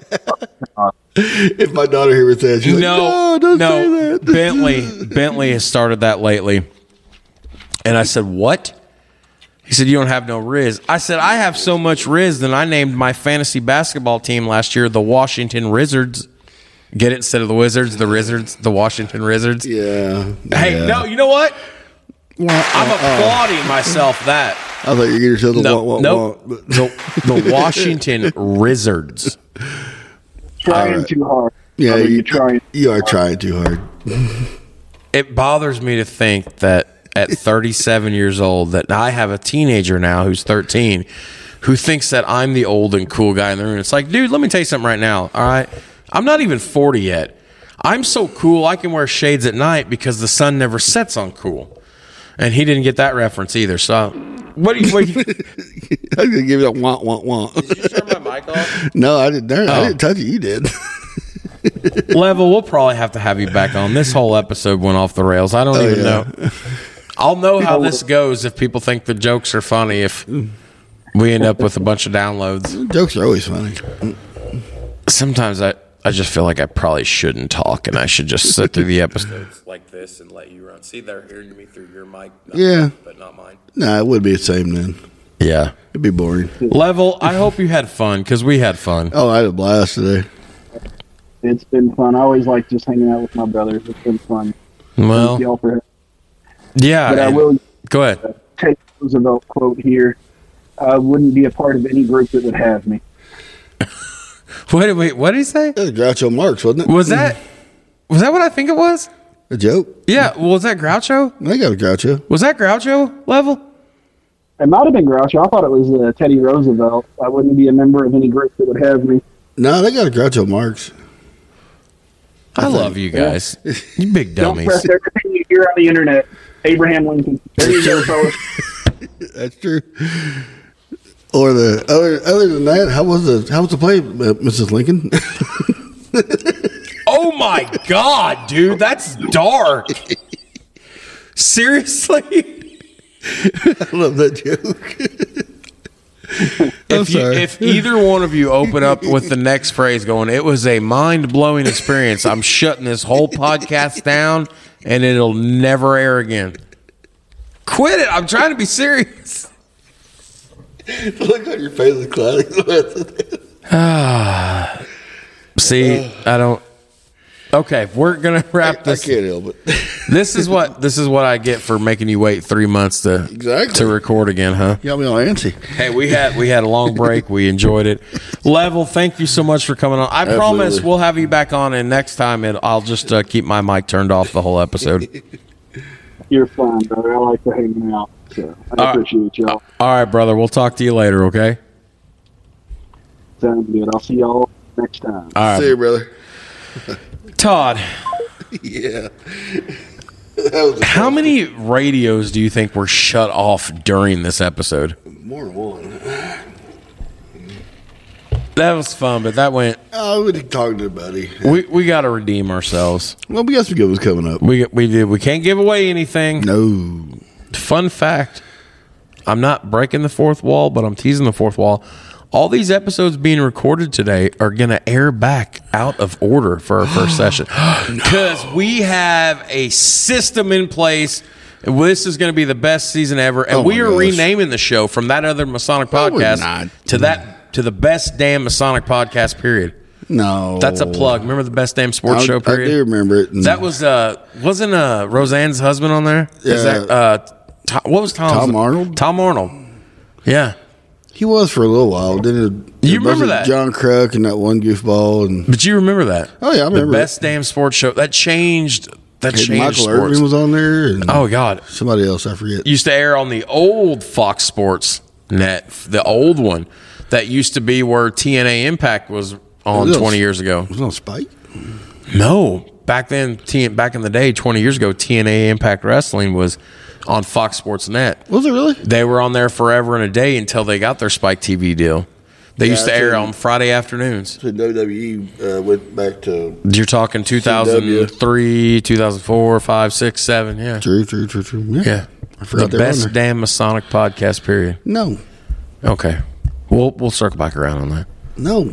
If my daughter here would say that, she's no, like, no, don't no. say that. Bentley, Bentley has started that lately. And I said, "What?" He said, "You don't have no Riz." I said, "I have so much Riz that I named my fantasy basketball team last year the Washington Wizards." Get it? Instead of the Wizards, the Wizards, the Washington Wizards. Yeah. Hey, yeah. no, you know what? Wah, I'm wah, uh. applauding myself that. I thought you were getting yourself the No, wah, wah, no, wah, but- the, the Washington Wizards. Trying right. too hard. Yeah, Brother, you, you're trying. you are trying too hard. It bothers me to think that at thirty-seven years old that I have a teenager now who's thirteen who thinks that I'm the old and cool guy in the room. It's like, dude, let me tell you something right now. All right. I'm not even forty yet. I'm so cool I can wear shades at night because the sun never sets on cool. And he didn't get that reference either. So what do you, what do you I was gonna give you that wah wah wah. did you turn my mic off? No, I didn't. Darn, Oh. I didn't touch it. You did. Level, we'll probably have to have you back on. This whole episode went off the rails. I don't Oh, even yeah. know. I'll know how this goes if people think the jokes are funny if we end up with a bunch of downloads. Jokes are always funny. Sometimes I, I just feel like I probably shouldn't talk and I should just sit through the episodes like this and let you run. See, they're hearing me through your mic, not Yeah. but not mine. Nah, it would be the same then. Yeah. It'd be boring. Level, I hope you had fun because we had fun. Oh, I had a blast today. It's been fun. I always like just hanging out with my brothers. It's been fun. Well, Thank y'all for yeah. But I and- will Go ahead. take Roosevelt quote here. I wouldn't be a part of any group that would have me. What did, wait, what did he say? That was Groucho Marx, wasn't it? Was that was that what I think it was? a joke? Yeah. Was that Groucho? I got a Groucho. Was that Groucho Level? It might have been Groucho. I thought it was uh, Teddy Roosevelt. I wouldn't be a member of any group that would have me. No, they got a Groucho Marx. I love you guys. You big Don't dummies. press everything you hear on the internet. Abraham Lincoln. There you go, fellas. That's true. Or the other other than that, how was the how was the play, uh, Missus Lincoln? Oh my God, dude, that's dark. Seriously? I love that joke. I'm If, you, sorry. if either one of you open up with the next phrase going, "It was a mind-blowing experience," I'm shutting this whole podcast down and it'll never air again. Quit it. I'm trying to be serious. The look on your face is clouding. See, I don't Okay, we're gonna wrap I this. can't help it. This is what this is what I get for making you wait three months to Exactly. to record again, huh? You got me all antsy. Hey, we had we had a long break. We enjoyed it. Level, thank you so much for coming on. I promise Absolutely. we'll have you back on, and next time it, I'll just uh, keep my mic turned off the whole episode. You're fine, brother. I like to hang out. So I All right. appreciate y'all. All right, brother. We'll talk to you later. Okay. Sounds good. I'll see y'all next time. All right, See you, brother. Todd. Yeah. That was a How many radios do you think were shut off during this episode? more than one. That was fun, but that went. Oh, we did talking to a buddy. We we got to redeem ourselves. Well, we got some good ones coming up. We we did. We can't give away anything. No. Fun fact: I'm not breaking the fourth wall, but I'm teasing the fourth wall. All these episodes being recorded today are going to air back out of order for our first session because we have a system in place. This is going to be the best season ever, and Oh we my are gosh. renaming the show from that other Masonic No, we're podcast not. to that to the best damn Masonic podcast. Period. No. That's a plug. Remember the best damn sports I, show. I Period. do remember it. And That was uh wasn't uh Roseanne's husband on there? Is Yeah. that uh Tom, what was Tom's Tom Arnold? Tom Arnold. Yeah. He was for a little while. Didn't it? You remember that? John Kruk and that one goofball and But you remember that? Oh, yeah, I remember The it. best damn sports show. That changed that and changed Michael sports. Irvin was on there. And Oh God. somebody else I forget. Used to air on the old Fox Sports net, the old one that used to be where T N A Impact was on It was- twenty years ago. Was it on Spike? No. Back then, T- back in the day, twenty years ago, T N A Impact Wrestling was on Fox Sports Net. Was it really? They were on there forever and a day until they got their Spike T V deal. They Yeah, used to I air think- on Friday afternoons. So W W E uh, went back to You're talking two thousand three, two thousand four, five, six, seven. Yeah. true, true, true, true. Yeah, Yeah. I forgot The they were on best there. damn Masonic podcast, period. No, Okay. We'll, we'll circle back around on that. no.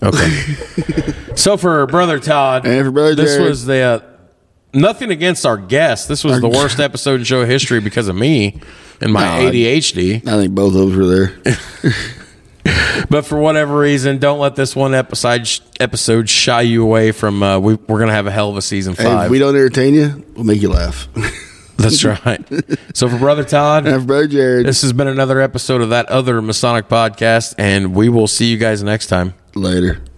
Okay. So for Brother Todd, And for Brother this Jared. was the uh, nothing against our guest. This was Our- the worst episode in show history because of me and my No, I- A D H D. I think both of us were there. But for whatever reason, don't let this one episode episode shy you away from. Uh, we, we're gonna have a hell of a season Hey, five. if we don't entertain you, we'll make you laugh. That's right. So for Brother Todd, and for Brother Jared, this has been another episode of that other Masonic podcast, and we will see you guys next time. later.